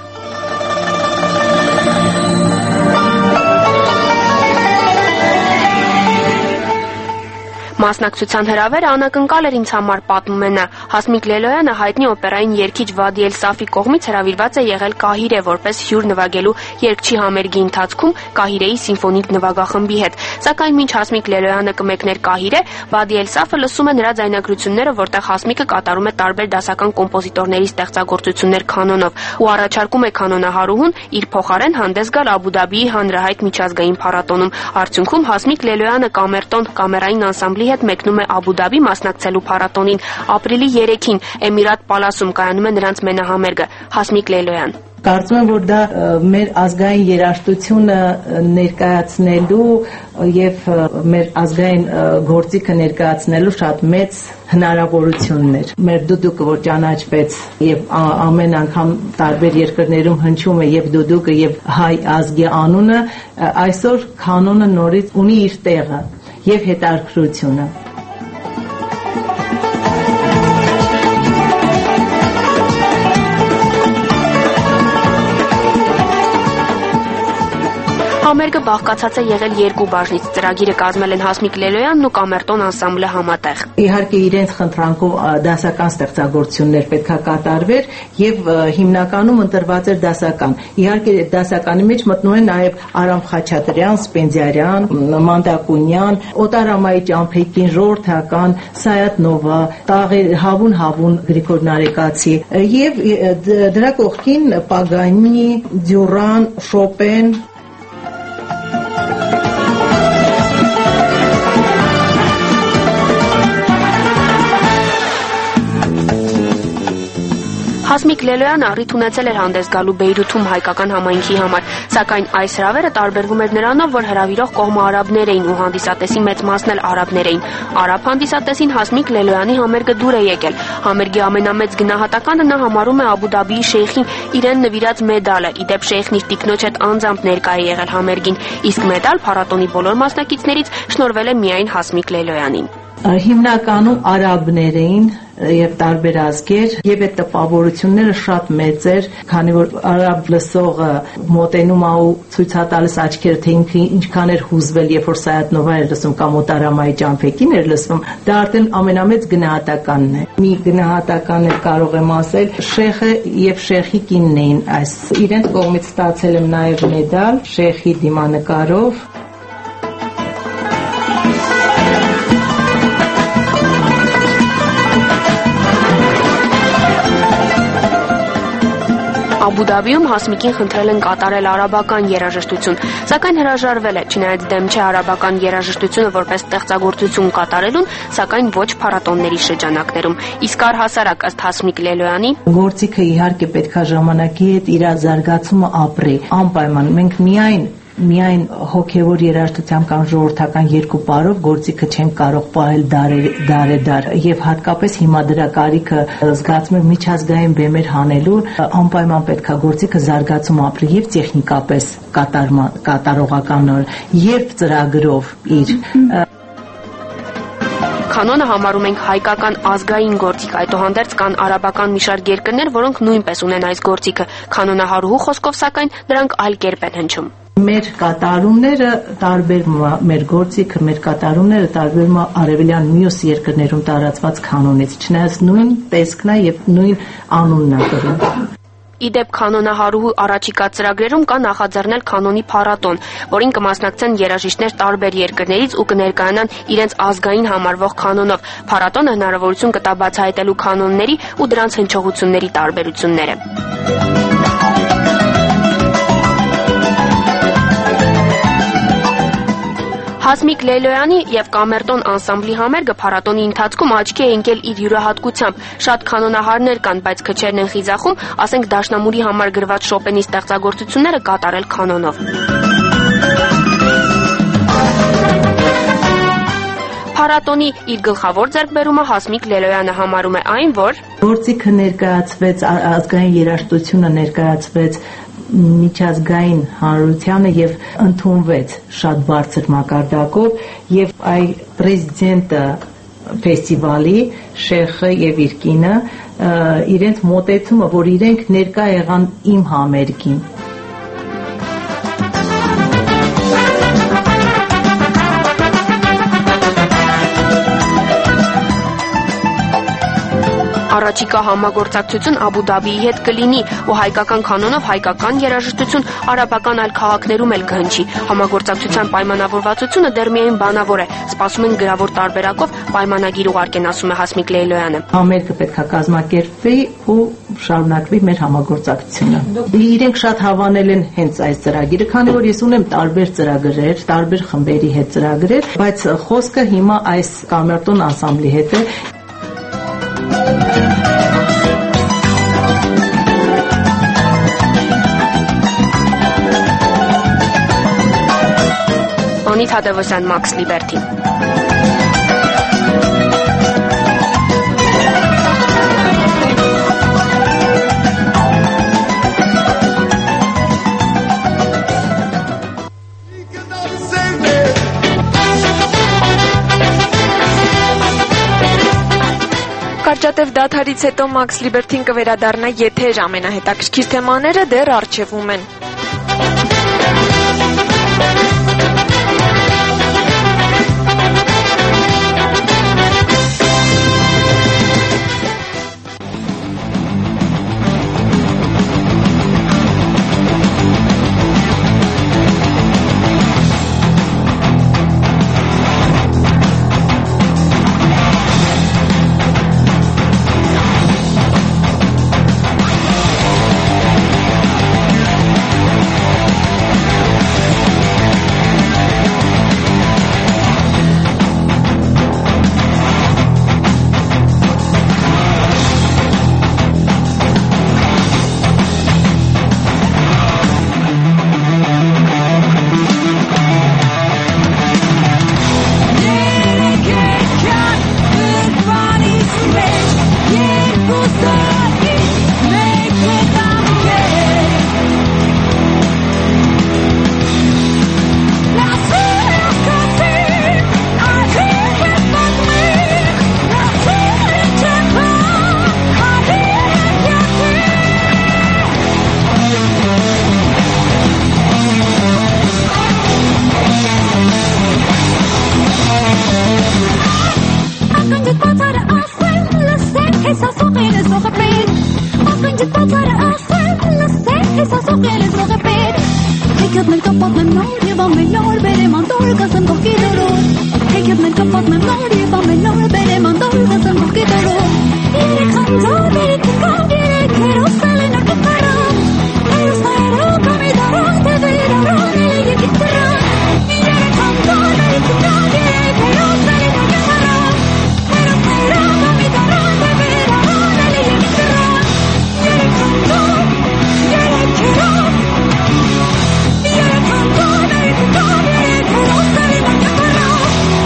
Մասնակցության հրավերը անակնկալ էր ինձ համար, պատմում է նա։ Հասմիկ Լեյլոյանը հայտնի օպերային երգիչ Վադի Էլ-Սաֆի կողմից հրավիրված է եղել Կահիրե որպես հյուր նվագելու երգչի համերգի ընթացքում Կահիրեի սիմֆոնիկ նվագախմբի հետ։ Սակայն մինչ Հասմիկ Լեյլոյանը կմեկներ Կահիրե, Վադի Էլ-Սաֆը լսում է նրա ձայնագրությունները, որտեղ Հասմիկը կատարում է տարբեր դասական կոմպոզիտորների ստեղծագործություններ կանոնով ու առաջարկում է կանոնահարուհուն իր փոխարեն հանդես գալ Աբու Դաբիի հանրահայտ միջազգային փառատոնում։ Արդյունքում Հասմիկ Լեյլոյանը կամերտոն կամերային անսամբլի հետ մեկնում է Աբու Դաբի մասնակցելու փառատոնին։ Ապրիլի երեքին Էմիրատ Պալասում կայանում է նրանց մենահամերգը։ Հասմիկ Լեյլոյան։ Կարծում եմ, որ դա մեր ազգային երաժշտությունը ներկայացնելու եւ մեր ազգային գործիքը ներկայացնելու շատ մեծ հնարավորությունն էր։ Մեր դուդուկը, որ ճանաչվեց եւ ամեն անգամ տարբեր երկրներում հնչում է եւ դուդուկը եւ հայ ազգի անունը, այսօր կանոնը նորից ունի իր տեղը եւ հետաքրքրությունը։ Համերգը բաղկացած է եղել երկու բաժնից։ Ծրագիրը կազմել են Հասմիկ Լելոյանն ու Կամերտոն անսամբլը համատեղ։ Իհարկե իրենց խնդրանքով դասական ստեղծագործություններ պետքա կատարվեր եւ հիմնականում ընտրված էր դասական։ Իհարկե դասականի մեջ մտնում են նաեւ Արամ Խաչատրյան, Սպենդիարյան, Մանդակունյան, Օտարամայի Ճամփեքին, Ժողովրդական, Սայաթ Նովա, Տաղեր Հավուն Հավուն Գրիգոր Նարեկացի եւ դրա կողքին Պագանի, Դյուրան, Շոպեն Հասմիկ Լելոյանը առիթ ունեցել էր հանդես գալու Բեյրութում հայկական համայնքի համար, սակայն այս հրավերը տարբերվում էր նրանով, որ հրավիրող կողմը արաբներ էին ու հանդիսատեսի մեծ մասն էլ արաբներ էին։ Արաբ հանդիսատեսին Հասմիկ Լելոյանի համերգը դուր է եկել։ Համերգի ամենամեծ գնահատականը նա համարում է Աբու Դաբիի շեյխին իրեն նվիրած մեդալը։ Ի դեպ շեյխն իր տիկնոջ հետ անձամբ ներկա է եղել համերգին, իսկ մեդալ փառատոնի բոլոր մասնակիցներից շնորհվել է միայն Հասմիկ Լելոյանին։ Հիմնականում արաբներ էին եւ տարբեր ազգեր եւ այդ տպավորությունները շատ մեծ էր, քանի որ արաբ լսողը մոտենում է ու ցույց է տալիս աչքերը, թե ինքը ինչքան էր հուզվել, երբ որ Սայաթ Նովա էր լսում կամ Օտարամայի Ճամփեքին էր լսում, դա արդեն ամենամեծ գնահատականն է։ Մի գնահատական էլ կարող եմ ասել, շեխը եւ շեխի կինն էին այս։ Իրենց կողմից ստացել եմ նաեւ մեդալ շեխի դիմանկարով։ Աբու Դաբիում Հասմիկին խնդրել են կատարել արաբական երաժշտություն, սակայն հրաժարվել է, չնայած դեմ չէ արաբական երաժշտությունը որպես ստեղծագործություն կատարելուն, սակայն ոչ փառատոնների շրջանակներում։ Իսկ առհասարակ ըստ Հասմիկ Լելոյանի գործիքը իհարկե պետքա ժամանակի հետ իր զարգացումը ապրի, անպայման մենք միայն միայն հոգևոր երաժշտությամբ կամ ժողովրդական երկու պարով գործիքը չեն կարող պահել դարեդար եւ հատկապես հիմա դրա կարիքը զգացում եմ միջազգային բեմեր հանելու անպայման պետքա գործիքը զարգացում ապրի եւ տեխնիկապես կատարողական եւ ծրագրով իր Կանոնը համարում ենք հայկական ազգային գործիք, այդուհանդերձ կան արաբական մի շարք երկրներ, որոնք նույնպես ունեն այս գործիքը։ Կանոնահարուհու խոսքով սակայն դրանք այլ կերպ են հնչում։ Մեր կատարումները տարբերվում է, մեր գործիքը, մեր կատարումները տարբերվում է արևելյան մյուս երկրներում տարածված կանոնից, չնայած նույն տեսքն է եւ նույն անունն է կրում։ Իդեպ կանոնահարուհու առաջիկա ծրագրերում կա նախաձեռնել կանոնի փառատոն, որին կմասնակցեն երաժիշտներ տարբեր երկրներից ու կներկայանան իրենց ազգային համարվող կանոնով։ Փառատոնը հնարավորություն կտա բացահայտելու կանոնների ու դրանց հնչողությունների տարբերությունները։ Հասմիկ Լելոյանի եւ Կամերտոն անսամբլի համերգը փառատոնի ընթացքում աչքի է ընկել իր յուրահատկությամբ։ Շատ կանոնահարներ կան, բայց քչերն են խիզախում, ասենք դաշնամուրի համար գրված Շոպենի ստեղծագործությունները կատարել կանոնով։ Փառատոնի իր գլխավոր ձեռքբերումը Հասմիկ Լելոյանը համարում է այն, որ գործիքը ներկայացվեց, ազգային երաժշտությունը ներկայացվեց միջազգային հանրությանը եւ ընդունվեց շատ բարձր մակարդակով եւ այ պրեզիդենտը ֆեստիվալի շեխը եւ իր կինը իրենց մոտեցումը, որ իրենք ներկա եղան իմ համերգին։ Առաջիկա համագործակցություն Աբու Դաբիի հետ կլինի ու հայկական կանոնով հայկական երաժշտություն արաբական այլ քաղաքներում էլ կհնչի։ Համագործակցության պայմանավորվածությունը դեռ միայն բանավոր է, սպասում են գրավոր տարբերակով պայմանագիր ուղարկեն, ասում է Հասմիկ Լելոյանը։ Համերգը պետք է կազմակերպվի ու շարունակվի մեր համագործակցությունը։ Իրենք շատ հավանել են հենց այս ծրագիրը, քանի որ ես ունեմ տարբեր ծրագրեր, տարբեր խմբերի հետ ծրագրեր, բայց խոսքը հիմա այս Կամերտոն անսամբլի հետ է։ Անիտ Հադևոսյան, Մաքս Լիբերթին։ Կարճատև դադարից հետո Մաքս Լիբերթին կվերադառնա եթեր, ամենահետաքրքիր թեմաները դեռ առջևում են։ Ախնջդ բացարը ասեմ, լսեմ, հեսա սողել է սողը պետ Ախնջդ բացարը ասեմ, լսեմ, հեսա սողել է սողը պետ Հեքյատ մեր կապատ մեմ նոր և ամեն նոր բերեմ անդոր կասեմ կողքի դորոր Հեքյատ մեր կապատ մեմ նոր և ամեն նոր բերեմ անդոր կասեմ կողքի դորոր Երեք խանձոր բերիք կավ երեք հերոս էլ են արկը կարան Հերոս հայերո կամի դարան թևեր արան էլ է եկիք դրան Երեք խանձոր բերիք կավ երեք հերոս էլ են արկը կարան Հերոս հայերո կամի դարան թևեր արան էլ է եկիք դրան Երեք խանձոր, երեք հերոս Երեք խանձոր բերիք կավ երեք հերոս էլ են արկը կարան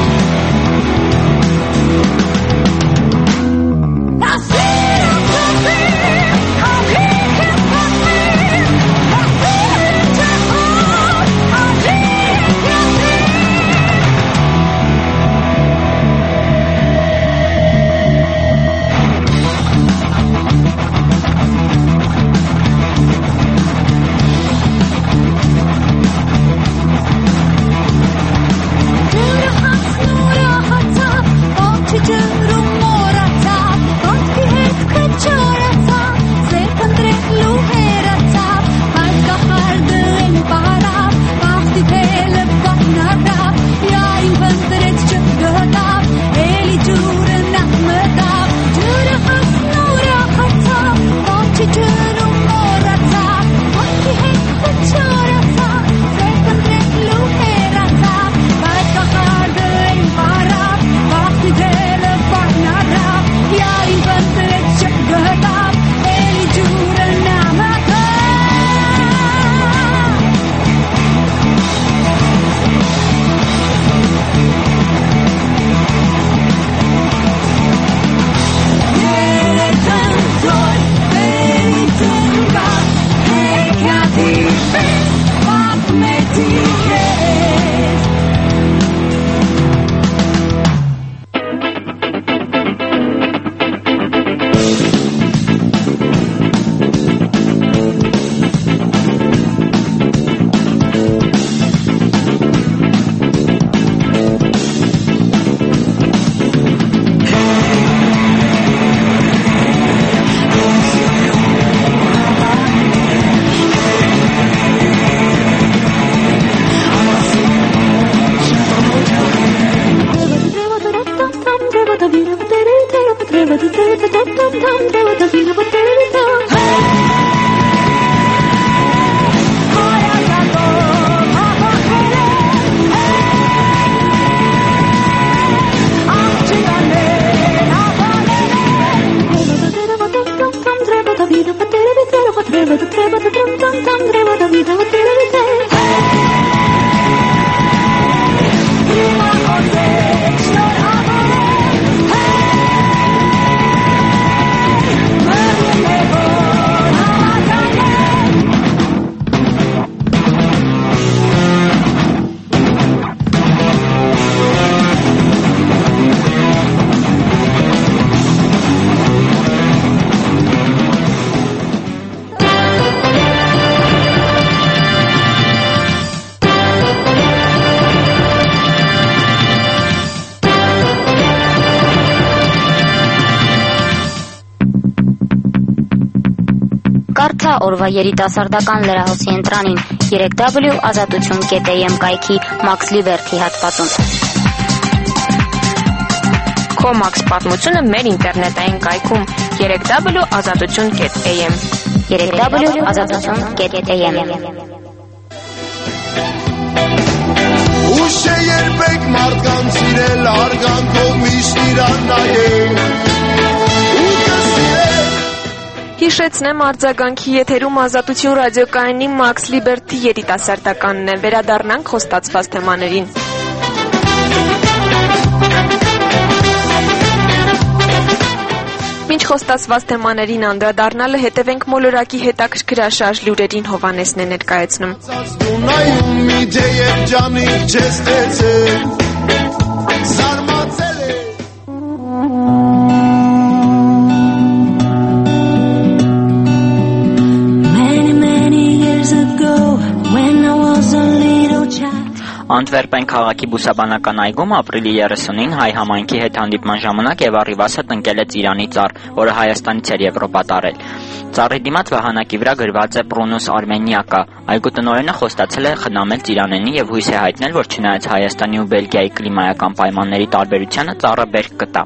Կարդա օրվա երիտասարդական լրահոսի ընտրանին երեք w ազատություն կետ am կայքի Max Liberty հատվածում։ Քո Max պատմությունը մեր ինտերնետային կայքում երեք w ազատություն կետ am երեք w ազատություն կետ am Ուշ է երբեք մարդկանց սիրել արգանքով միշտ իրան նայել Հիշեցնեմ արձագանքի եթերում Ազատություն ռադիոկայանի Max Liberty երիտասարդականն է, վերադառնանք խոստացված թեմաներին։ Մինչ խոստացված թեմաներին անդրադառնալը հետևենք մոլորակի հետաքրքրաշարժ լուրերին Հովհաննեսն է ներկայացնում։ Անտվերպեն քաղաքի բուսաբանական այգում ապրիլի երեսունին հայ համայնքի հետ հանդիպման ժամանակ Եվ Առիվասը տնկել է ծիրանի ծառ, որը Հայաստանից էր Եվրոպա տարել։ Ծառի դիմաց վահանակի վրա գրված է Prunus Armeniaca։ Այգու տնօրենը խոստացել է խնամել ծիրանենին եւ հույս է հայտնել, որ չնայած Հայաստանի ու Բելգիայի կլիմայական պայմանների տարբերությանը ծառը բերք կտա։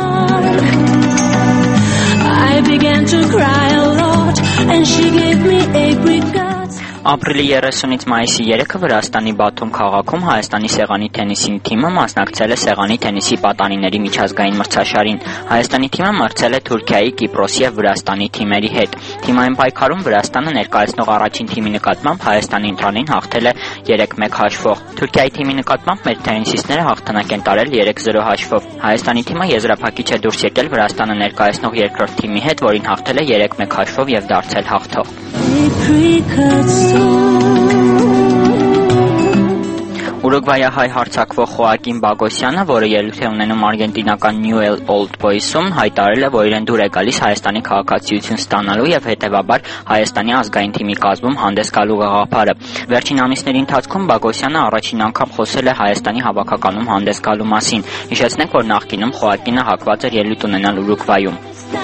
I began to cry a lot and she gave me apricots. Ապրիլի երեսունից մայիսի երեքը Վրաստանի Բաթում քաղաքում Հայաստանի սեղանի թենիսի թիմը մասնակցել է սեղանի թենիսի պատանիների միջազգային մրցաշարին։ Հայաստանի թիմը մրցել է Թուրքիայի, Կիպրոսի եւ Վրաստանի թիմերի հետ։ Թիմային պայքարում Վրաստանը ներկայացնող առաջին թիմի նկատմամբ Հայաստանի ընտրանին հաղթել է երեք մեկ հաշվով։ Թուրքիայի թիմի նկատմամբ մեր թենիսիստները հաղթանակ են տարել երեք զրո հաշվով։ Հայաստանի թիմը եզրափակիչ է դուրս եկել Վրաստանը ներկայացնող երկրորդ թիմի հետ, որին հաղթել է երեք մեկ հաշվով եւ դարձել հաղթող։ Ուրուգվայահայ հարձակվող Խոակին Բագոսյանը, որը ելույթ է ունենում արգենտինական Newell's Old Boys-ում, հայտարարել է, որ իրեն դուր է գալիս Հայաստանի քաղաքացիություն ստանալու եւ հետեւաբար Հայաստանի ազգային թիմի կազմում հանդես գալու գաղափարը։ Վերջին ամիսների ընթացքում Բագոսյանը առաջին անգամ խոսել է Հայաստանի հավաքականում հանդես գալու մասին։ Հիշեցնենք, որ նախկինում Խոակինը հակված էր ելույթ ունենալ Ուրուգվայում։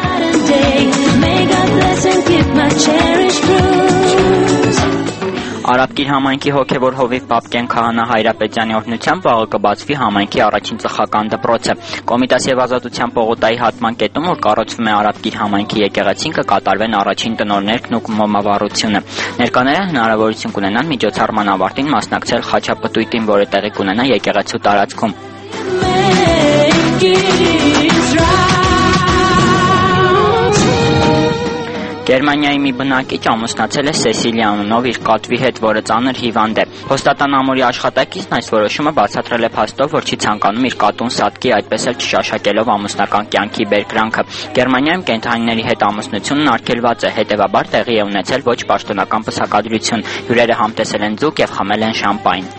Արաբկիր համայնքի հոգևոր հովիվ Պապկեն Քահանա Հայրապետյանի օրհնությամբ վաղը կբացվի համայնքի առաջին ծխական դպրոցը։ Կոմիտաս եւ Ազատության պողոտայի հատման կետում, որ կառուցվում է Արաբկիր համայնքի եկեղեցին, կկատարվեն առաջին տնօրներն ու մոմավառությունը։ Ներկաները հնարավորություն կունենան միջոցառման ավարտին մասնակցել խաչապտույտին, որը տեղի կունենա եկեղեցու տարածքում։ Գերմանիայի մի բնակիչ ամուսնացել է Սեսիլիա անունով իր կատվի հետ, որը ծանր հիվանդ է։ Հոստատան ամորի աշխատակիցն այս որոշումը բացատրել է փաստով, որ չի ցանկանում իր կատուն սատկի, այդպես էլ չշաշակելով ամուսնական կյանքի բերկրանքը։ Գերմանիայում կենդանիների հետ ամուսնությունն արգելված է, հետևաբար տեղի է ունեցել ոչ պաշտոնական պսակադրություն։ Հյուրերը համտեսել են ձուկ եւ խմել են շամպայն։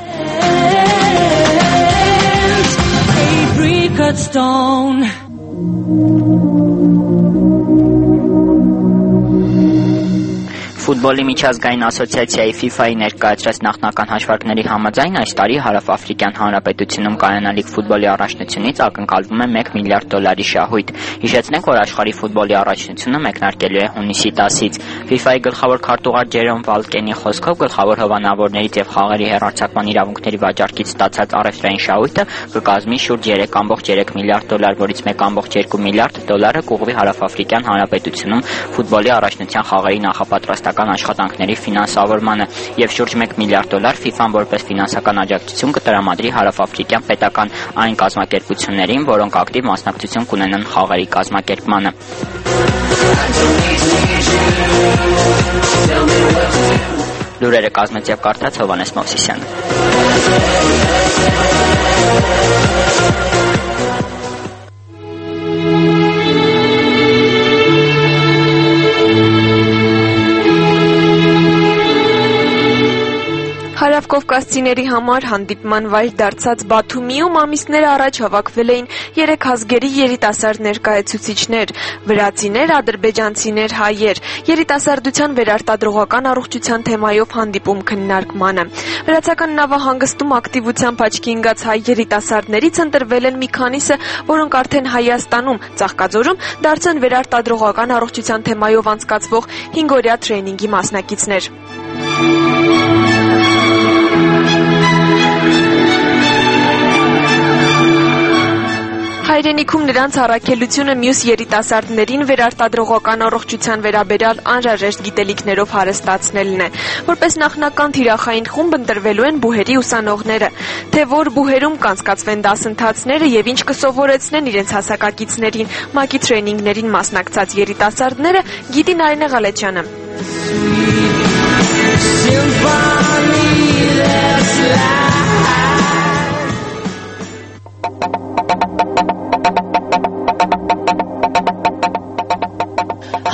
Ֆուտբոլի միջազգային ասոցիացիայի FIFA-ի ներկայացրած նախնական հաշվարկների համաձայն այս տարի Հարավաֆրիկյան Հանրապետությունում կայանալիք ֆուտբոլի առաջնությունից ակնկալվում է մեկ միլիարդ դոլարի շահույթ։ Հիշեցնենք, որ աշխարհի ֆուտբոլի առաջնությունը մեկնարկելու է հունիսի տասից։ FIFA-ի գլխավոր քարտուղար Ջերոմ Վալկենի խոսքով գլխավոր հովանավորներից եւ խաղերի հեռարձակման իրավունքների վաճառքից ստացած առևտրային շահույթը կկազմի շուրջ երեք կόμμα երեք միլիարդ դոլար, որից մեկ կόμma երկու միլիարդ դոլարը կուղղվի Հարավաֆրիկյան Հանրապետությունում ֆուտբոլի առաջնության խաղերի նախապատրաստական աշխատանքների ֆինանսավորմանը եւ շուրջ մեկ միլիարդ դոլար FIFA-ն որպես ֆինանսական աջակցություն կտրամադրի Հարավաֆրիկյան պետական այն կազմակերպություններին, որոնք ակտիվ մասնակցություն կունենան խաղերի կազմակերպմանը։ Լուրերը կազմեց եւ կարդաց Հովանես Մովսիսյանը։ Հարավկովկասցիների համար հանդիպման վայր դարձած Բաթումիում ամիսներ առաջ հավաքվել էին երեք ազգերի երիտասարդ ներկայացուցիչներ՝ վրացիներ, ադրբեջանցիներ, հայեր, երիտասարդության վերարտադրողական առողջության թեմայով հանդիպում քննարկմանը։ Վրացական նավահանգստում ակտիվությամբ աչքի ընկած հայ երիտասարդներից ընտրվել են մի քանիսը, որոնք արդեն Հայաստանում, Ծաղկաձորում դարձան վերարտադրողական առողջության թեմայով անցկացվող հինգօրյա թրեյնինգի մասնակիցներ։ Հայրենիքում նրանց առաքելությունը մյուս երիտասարդներին վերարտադրողական առողջության վերաբերյալ անհրաժեշտ գիտելիքներով հարստացնելն է։ Որպես նախնական թիրախային խումբ ընտրվելու են բուհերի ուսանողները, թե որ բուհերում կանցկացվեն դասընթացները եւ ինչ կսովորեցնեն իրենց հասակակիցներին, ՄԱԿ-ի թրեյնինգներին մասնակցած երիտասարդները գիտի Նարինե Ղալեչյանը։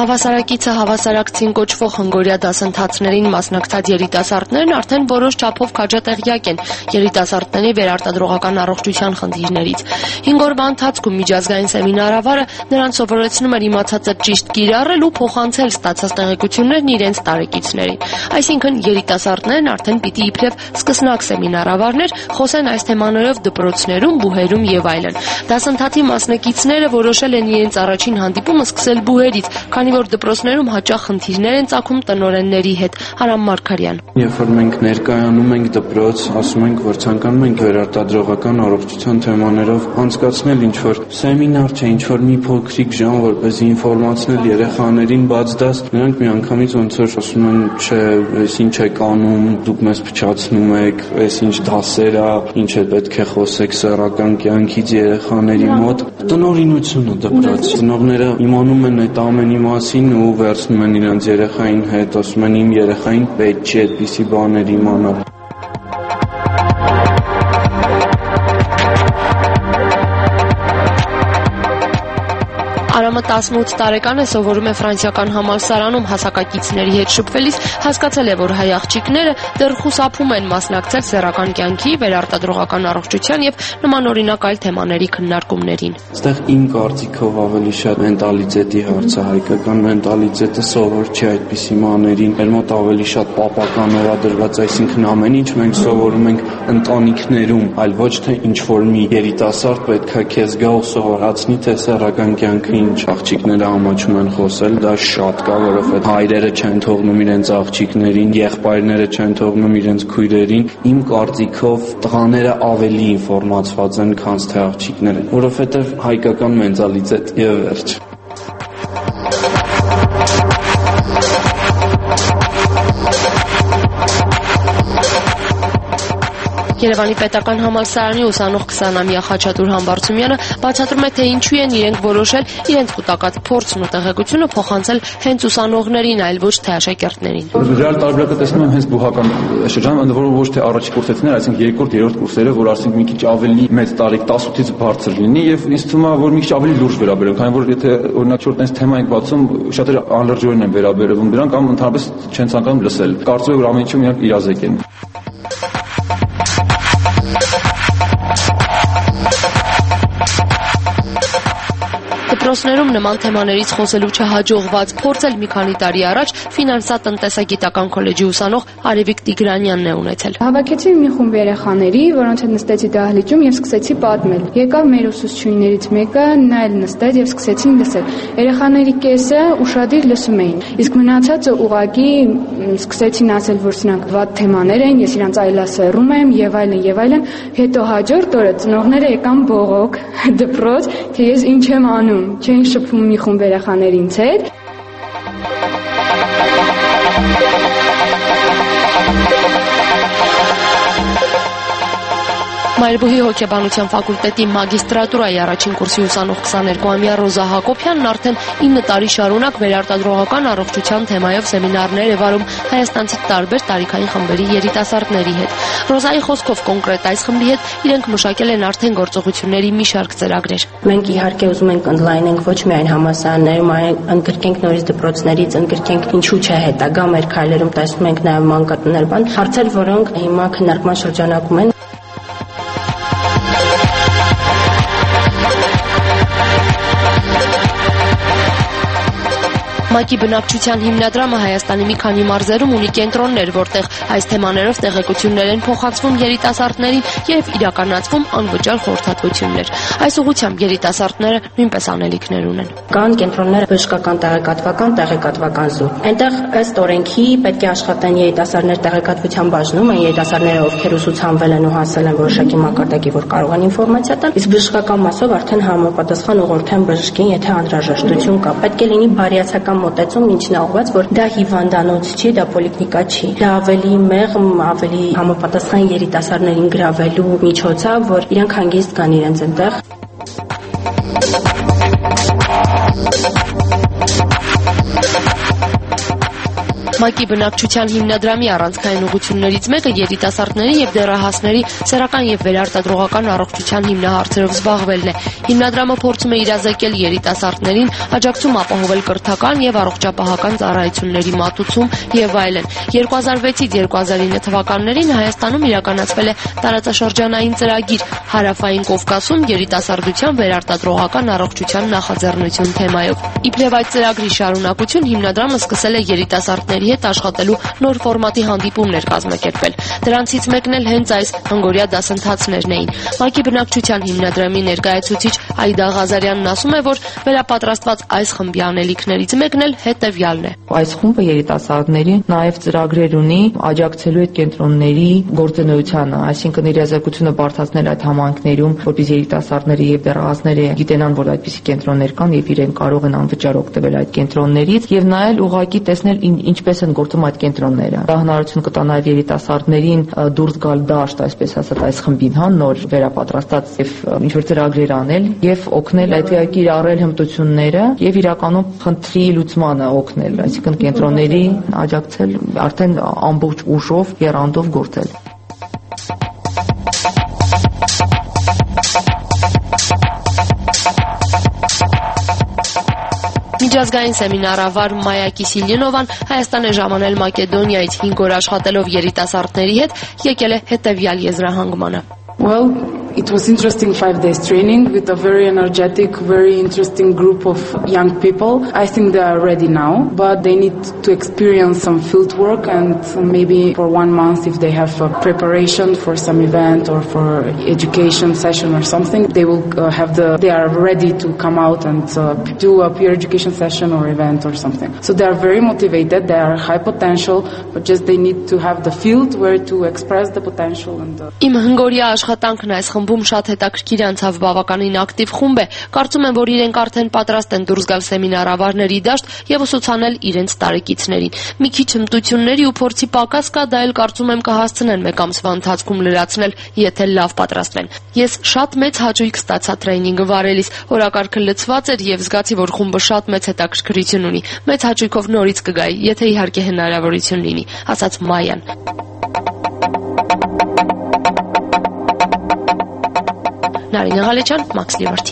Հավասարակիցը հավասարակցին կոչվող հնգորյա դասընթացներին մասնակցած երիտասարդներն արդեն որոշ չափով քաջատեղյակ են երիտասարդների վերարտադրողական առողջության խնդիրներից։ Հինգ օրվա ընթացքում միջազգային սեմինարավարը նրանց սովորեցնում էր իմացածը ճիշտ կիրառել ու փոխանցել ստացած տեղեկություններն իրենց տարեկիցներին։ Այսինքն երիտասարդներն արդեն պիտի իբրև սկսնակ սեմինարավարներ խոսեն այս թեմաներով դպրոցներում, բուհերում եւ այլն։ Դասընթացի մասնակիցները որոշել են իրենց առաջին հանդիպումը սկսել բուհերից, քանի որ դպրոցներում հաճախ խնդիրներ են ծագում տնօրենների հետ։ Արամ Մարգարյան։ Երբ որ մենք ներկայանում ենք դպրոց, ասում ենք, որ ցանկանում ենք վերարտադրողական առողջության թեմաներով անցկացնել ինչ-որ սեմինար, թե ինչ-որ մի փոքրիկ ժամ, որպեսզի ինֆորմացնել երեխաներին, բաց դաս, նրանք միանգամից ոնց որ ասում են, չէ, այս ինչ եք անում, դուք մեզ փչացնում եք, այս ինչ դասեր է, ինչ է պետք է խոսեք սեռական կյանքից երեխաների մոտ։ Տնօրինությունը դպրոց, ծնողները իմանում են այդ ամենի մասին ու վերցնում են իրենց երեխային հետ, ասում են իմ երեխային պետք չի այդպիսի բաներ իմանալ։ Արամը տասնութ տարեկան է, սովորում է ֆրանսիական համալսարանում, հասակակիցների հետ շփվելիս հասկացել է, որ հայ աղջիկները դեռ խուսափում են մասնակցել սեռական կյանքի, վերարտադրողական առողջության եւ նմանօրինակ այլ թեմաների քննարկումներին։ Այստեղ իմ կարծիքով ավելի շատ մենտալիտետի հարց է, հայկական մենտալիտետը սովոր չի այդպիսի մաներին, մեր մոտ ավելի շատ պապականով է դրված, այսինքն ամեն ինչ մենք սովորում ենք ընտանիքներում, այլ ոչ թե ինչ-որ մի երիտասարդ պետքա քեզ գա ու սովորացնի, թե սեռական կյանքը ինչ աղջիկները ամաչում են խոսել, դա շատ կա, որովհետեւ հայրերը չեն թողնում իրենց աղջիկներին, եղբայրները չեն թողնում իրենց քույրերին։ Իմ կարծիքով տղաները ավելի ինֆորմացված են, քան թե աղջիկները, որովհետեւ հայկական մենտալիտետ եւ վերջ։ Երևանի պետական համալսարանի ուսանող քսանամյա Խաչատուր Համբարձումյանը բացատրում է, թե ինչու են իրենք որոշել իրենց կուտակած փորձն ու տեղեկությունը փոխանցել հենց ուսանողներին, այլ ոչ թե աշակերտներին։ Ռեալ տարբերակը տեսնում եմ հենց բուհական շրջանում, ընդ որում ոչ թե առաջի կուրսեցիներ, այսինքն երկրորդ, երրորդ կուրսերը, որ ասենք մի քիչ ավելի մեծ տարիք տասնութից բարձր լինի եւ ինձ թվում է, որ մի քիչ ավելի լուրջ վերաբերել, քանի որ եթե օրինակ շուտ այս թեմա ենք բացում, շատերը անլրջորեն են վերաբերվում դրան կամ ընդհանրապես չեն ցանկանում լսել։ Կարծում եմ, որ ամեն ինչում իրանք իրազեկ են։ Դպրոցներում նման թեմաներից խոսելու չհաջողված փորձել մի քանի տարի առաջ ֆինանսա-տնտեսագիտական քոլեջի ուսանող Արևիկ Տիգրանյանն է ունեցել։ Հավաքեցի մի խումբ երեխաների, որոնց հետ նստեցի դահլիճում եւ սկսեցի պատմել։ Եկավ մեր ուսուցչուհիներից մեկը, նա էլ նստեց եւ սկսեցին լսել։ Երեխաների կեսը ուշադիր լսում էին, իսկ մնացածը ուղղակի սկսեցին ասել, որ սրանք վատ թեմաներ են, ես իրանց այլասերում եմ եւ այլն եւ այլն։ Հետո հաջորդ օրը ծնողները եկան բողոք դպրոց, թե ես ինչ եմ անում, չեն շփվում մի խումբ երեխաների ինձ հետ։ Մայրբուհի հոգեբանության ֆակուլտետի մագիստրատուրայի առաջին կուրսի ուսանող քսաներկուամյա Ռոզա Հակոբյանն արդեն ինը տարի շարունակ վերարտադրողական առողջության թեմայով սեմինարներ է վարում հայաստանցի տարբեր տարիքային խմբերի երիտասարդների հետ։ Ռոզայի խոսքով կոնկրետ այս խմբի հետ իրենք մշակել են արդեն գործողությունների մի շարք ծրագրեր։ Մենք իհարկե ուզում ենք ընդլայնենք ոչ միայն համալսարաններում, այլ ընդգրկենք նորից դպրոցներից, ընդգրկենք ինչու՞ չէ հետագա մեր քայլերում տեսնում ենք նաև մանկատներ բան, հարցեր, որոնք հիմա քննարկման շրջանակում են։ ՄԱԿ-ի բնակչության հիմնադրամը Հայաստանի մի քանի մարզերում ունի կենտրոններ, որտեղ այս թեմաներով տեղեկություններ են փոխանցվում երիտասարդներին եւ իրականացվում անվճար խորհրդատվություններ։ Այս ուղղությամբ երիտասարդները նույնպես անելիքներ ունեն։ Կան կենտրոնները բժշկական տեղեկատվական, տեղեկատվական զուր։ Այնտեղ ըստ օրենքի պետք է աշխատեն երիտասարդներ տեղեկատվության բաժնում, այն երիտասարդները, ովքեր ուսուցանվել են ու հասել են որոշակի մակարդակի, որ կարող են ինֆորմացիա տալ, իսկ բժշկական մասով արդեն համապատասխան ուղղորդ են բժշկին, եթե անհրաժեշտություն կա։ Պետք է լինի բարիացակամ մոտեցում, ինչն է ուղղված, որ դա հիվանդանոց չի, դա պոլիկլինիկա չի։ Դա ավելի մեղմ, ավելի համապատասխան երիտասարդներին գրավելու միջոց է, որ իրանք հանգիստ կան իրենց այնտեղ։ ՄԱԿ-ի բնակչության հիմնադրամի առանցքային ուղղություններից մեկը երիտասարդների եւ դեռահասների սեռական եւ վերարտադրողական առողջության հիմնահարցերով զբաղվելն է։ Հիմնադրամը փորձում է իրազեկել երիտասարդներին, աջակցում ապահովել կրթական եւ առողջապահական ծառայությունների մատուցում եւ այլն։ երկու հազար վեցից երկու հազար ինը թվականներին Հայաստանում իրականացվել է տարածաշրջանային ծրագիր Հարավային Կովկասում երիտասարդության վերարտադրողական առողջության նախաձեռնություն թեմայով։ Իբրև այդ ծրագրի շարունակություն հիմնադրամը սկսել է երիտասարդների հետ աշխատելու նոր ֆորմատի հանդիպումներ կազմակերպել։ Դրանցից մեկն էլ հենց այս հնգօրյա դասընթացներն էին։ ՄԱԿ-ի բնակչության հիմնադրամի ներկայացուցիչ Այդա Ղազարյանն ասում է, որ վերապատրաստված այս խմբի անելիքներից մեկն էլ հետևյալն է։ Այս խումբը երիտասարդներին նաև ծրագրեր ունի աջակցելու այդ կենտրոնների գործունեությանը, այսինքն իրազեկությունը բարդացնել այդ համայնքներում, որպեսզի երիտասարդները եւ դեռահասները գիտենան, որ այդպիսի կենտրոններ կան եւ իրենք կարող են անվճար օգտվել այդ կենտրոններից եւ նայել ուղղակի տեսնել ինչպես են գործում այդ կենտրոնները։ Դա հնարավորություն կտա նաեւ երիտասարդներին դուրս գալ դաշտ, այսպես ասած, այս խմբին, հա, նոր վերապատրաստած եւ ինչ որ ծրագրեր անել եւ օգնել այդ կիրառել հմտությունները եւ իրականում խնդրի լուծմանը օգնել, այսինքն կենտրոնների աջակցել արդեն ամբողջ ուժով եռանդով գործել։ Միջազգային սեմինարավար Մայա Կիսիլյինովան Հայաստան է ժամանել Մակեդոնիայից հինգ օր աշխատելով երիտասարդների հետ, եկել է հետևյալ եզրահանգմանը։ Well, it was interesting five days training with a very energetic, very interesting group of young people. I think they are ready now, but they need to experience some field work and maybe for one month if they have a preparation for some event or for education session or something, they will uh, have the, they are ready to come out and uh, do a peer education session or event or something. So they are very motivated, they are high potential, but just they need to have the field where to express the potential and the... Իմ հնգօրյա աշխատանքն այս խմբում շատ հետաքրքիր անցավ, բավականին ակտիվ խումբ է։ Կարծում եմ, որ իրենք արդեն պատրաստ են դուրս գալ սեմինարավարների դաշտ եւ ուսուցանել իրենց տարեկիցներին։ Մի քիչ հմտությունների ու փորձի պակաս կա, դա էլ կարծում եմ կհասցնեն մեկ ամսվա ընթացքում լրացնել, եթե լավ պատրաստվեն։ Ես շատ մեծ հաճույք ստացա տրեյնինգը վարելիս, օրակարգը լցված էր եւ զգացի, որ խումբը շատ մեծ հետաքրքրություն ունի։ Մեծ հաճույքով նորից կգայի, եթե իհարկե հնարավորություն լինի, ասաց Մայան։ Նարինե Ղալեջյան, Max Liberty։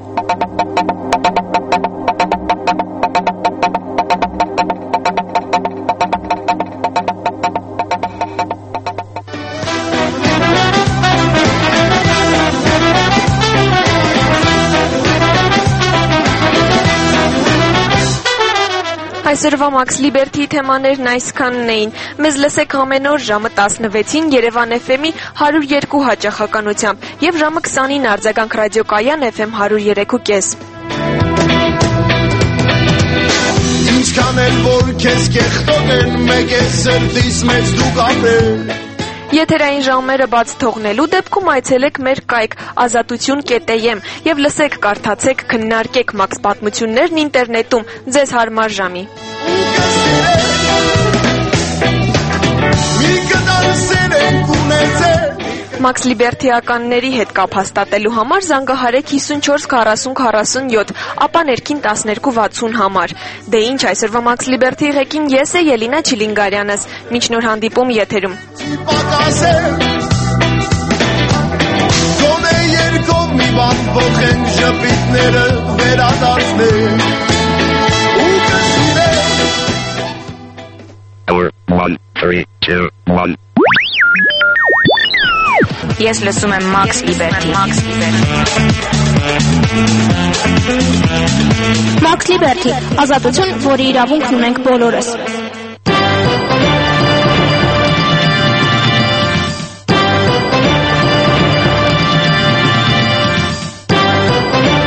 Այսօրվա Max Liberty թեմաներն այսքանն էին։ Մեզ լսեք ամեն օր ժամը տասնվեցին Երևան էֆ էմի հարյուր երկու հաճախականությամբ եւ ժամը քսանին արձագանք ռադիոկայան էֆ էմ հարյուր երեք ու կես։ Ինչքան էլ որ քեզ կեղտոտեն, մեկ է սրտիս մեջ դու կապել։ Եթերային ժամերը բաց թողնելու դեպքում այցելեք մեր կայք ազատություն կետ էմ եւ լսեք, կարդացեք, քննարկեք Max պատմություններն ինտերնետում ձեզ հարմար ժամի։ Max Liberty-ականների հետ կապ հաստատելու համար զանգահարեք հիսունչորս քառասուն քառասունյոթ, ապա ներքին տասներկու վաթսուն համար։ Դե ինչ, այսօրվա Max Liberty-ի ղեկին ես է Ելինա Չիլինգարյանս։ Մինչ նոր հանդիպում եթերում։ Գոնե երկով մի բան փոխեն շպիտները վերադարձնեն ու կսիրեն one three two one Ես լսում եմ Max Liberty։ Max Liberty, ազատություն, որի իրավունքն ունենք բոլորս։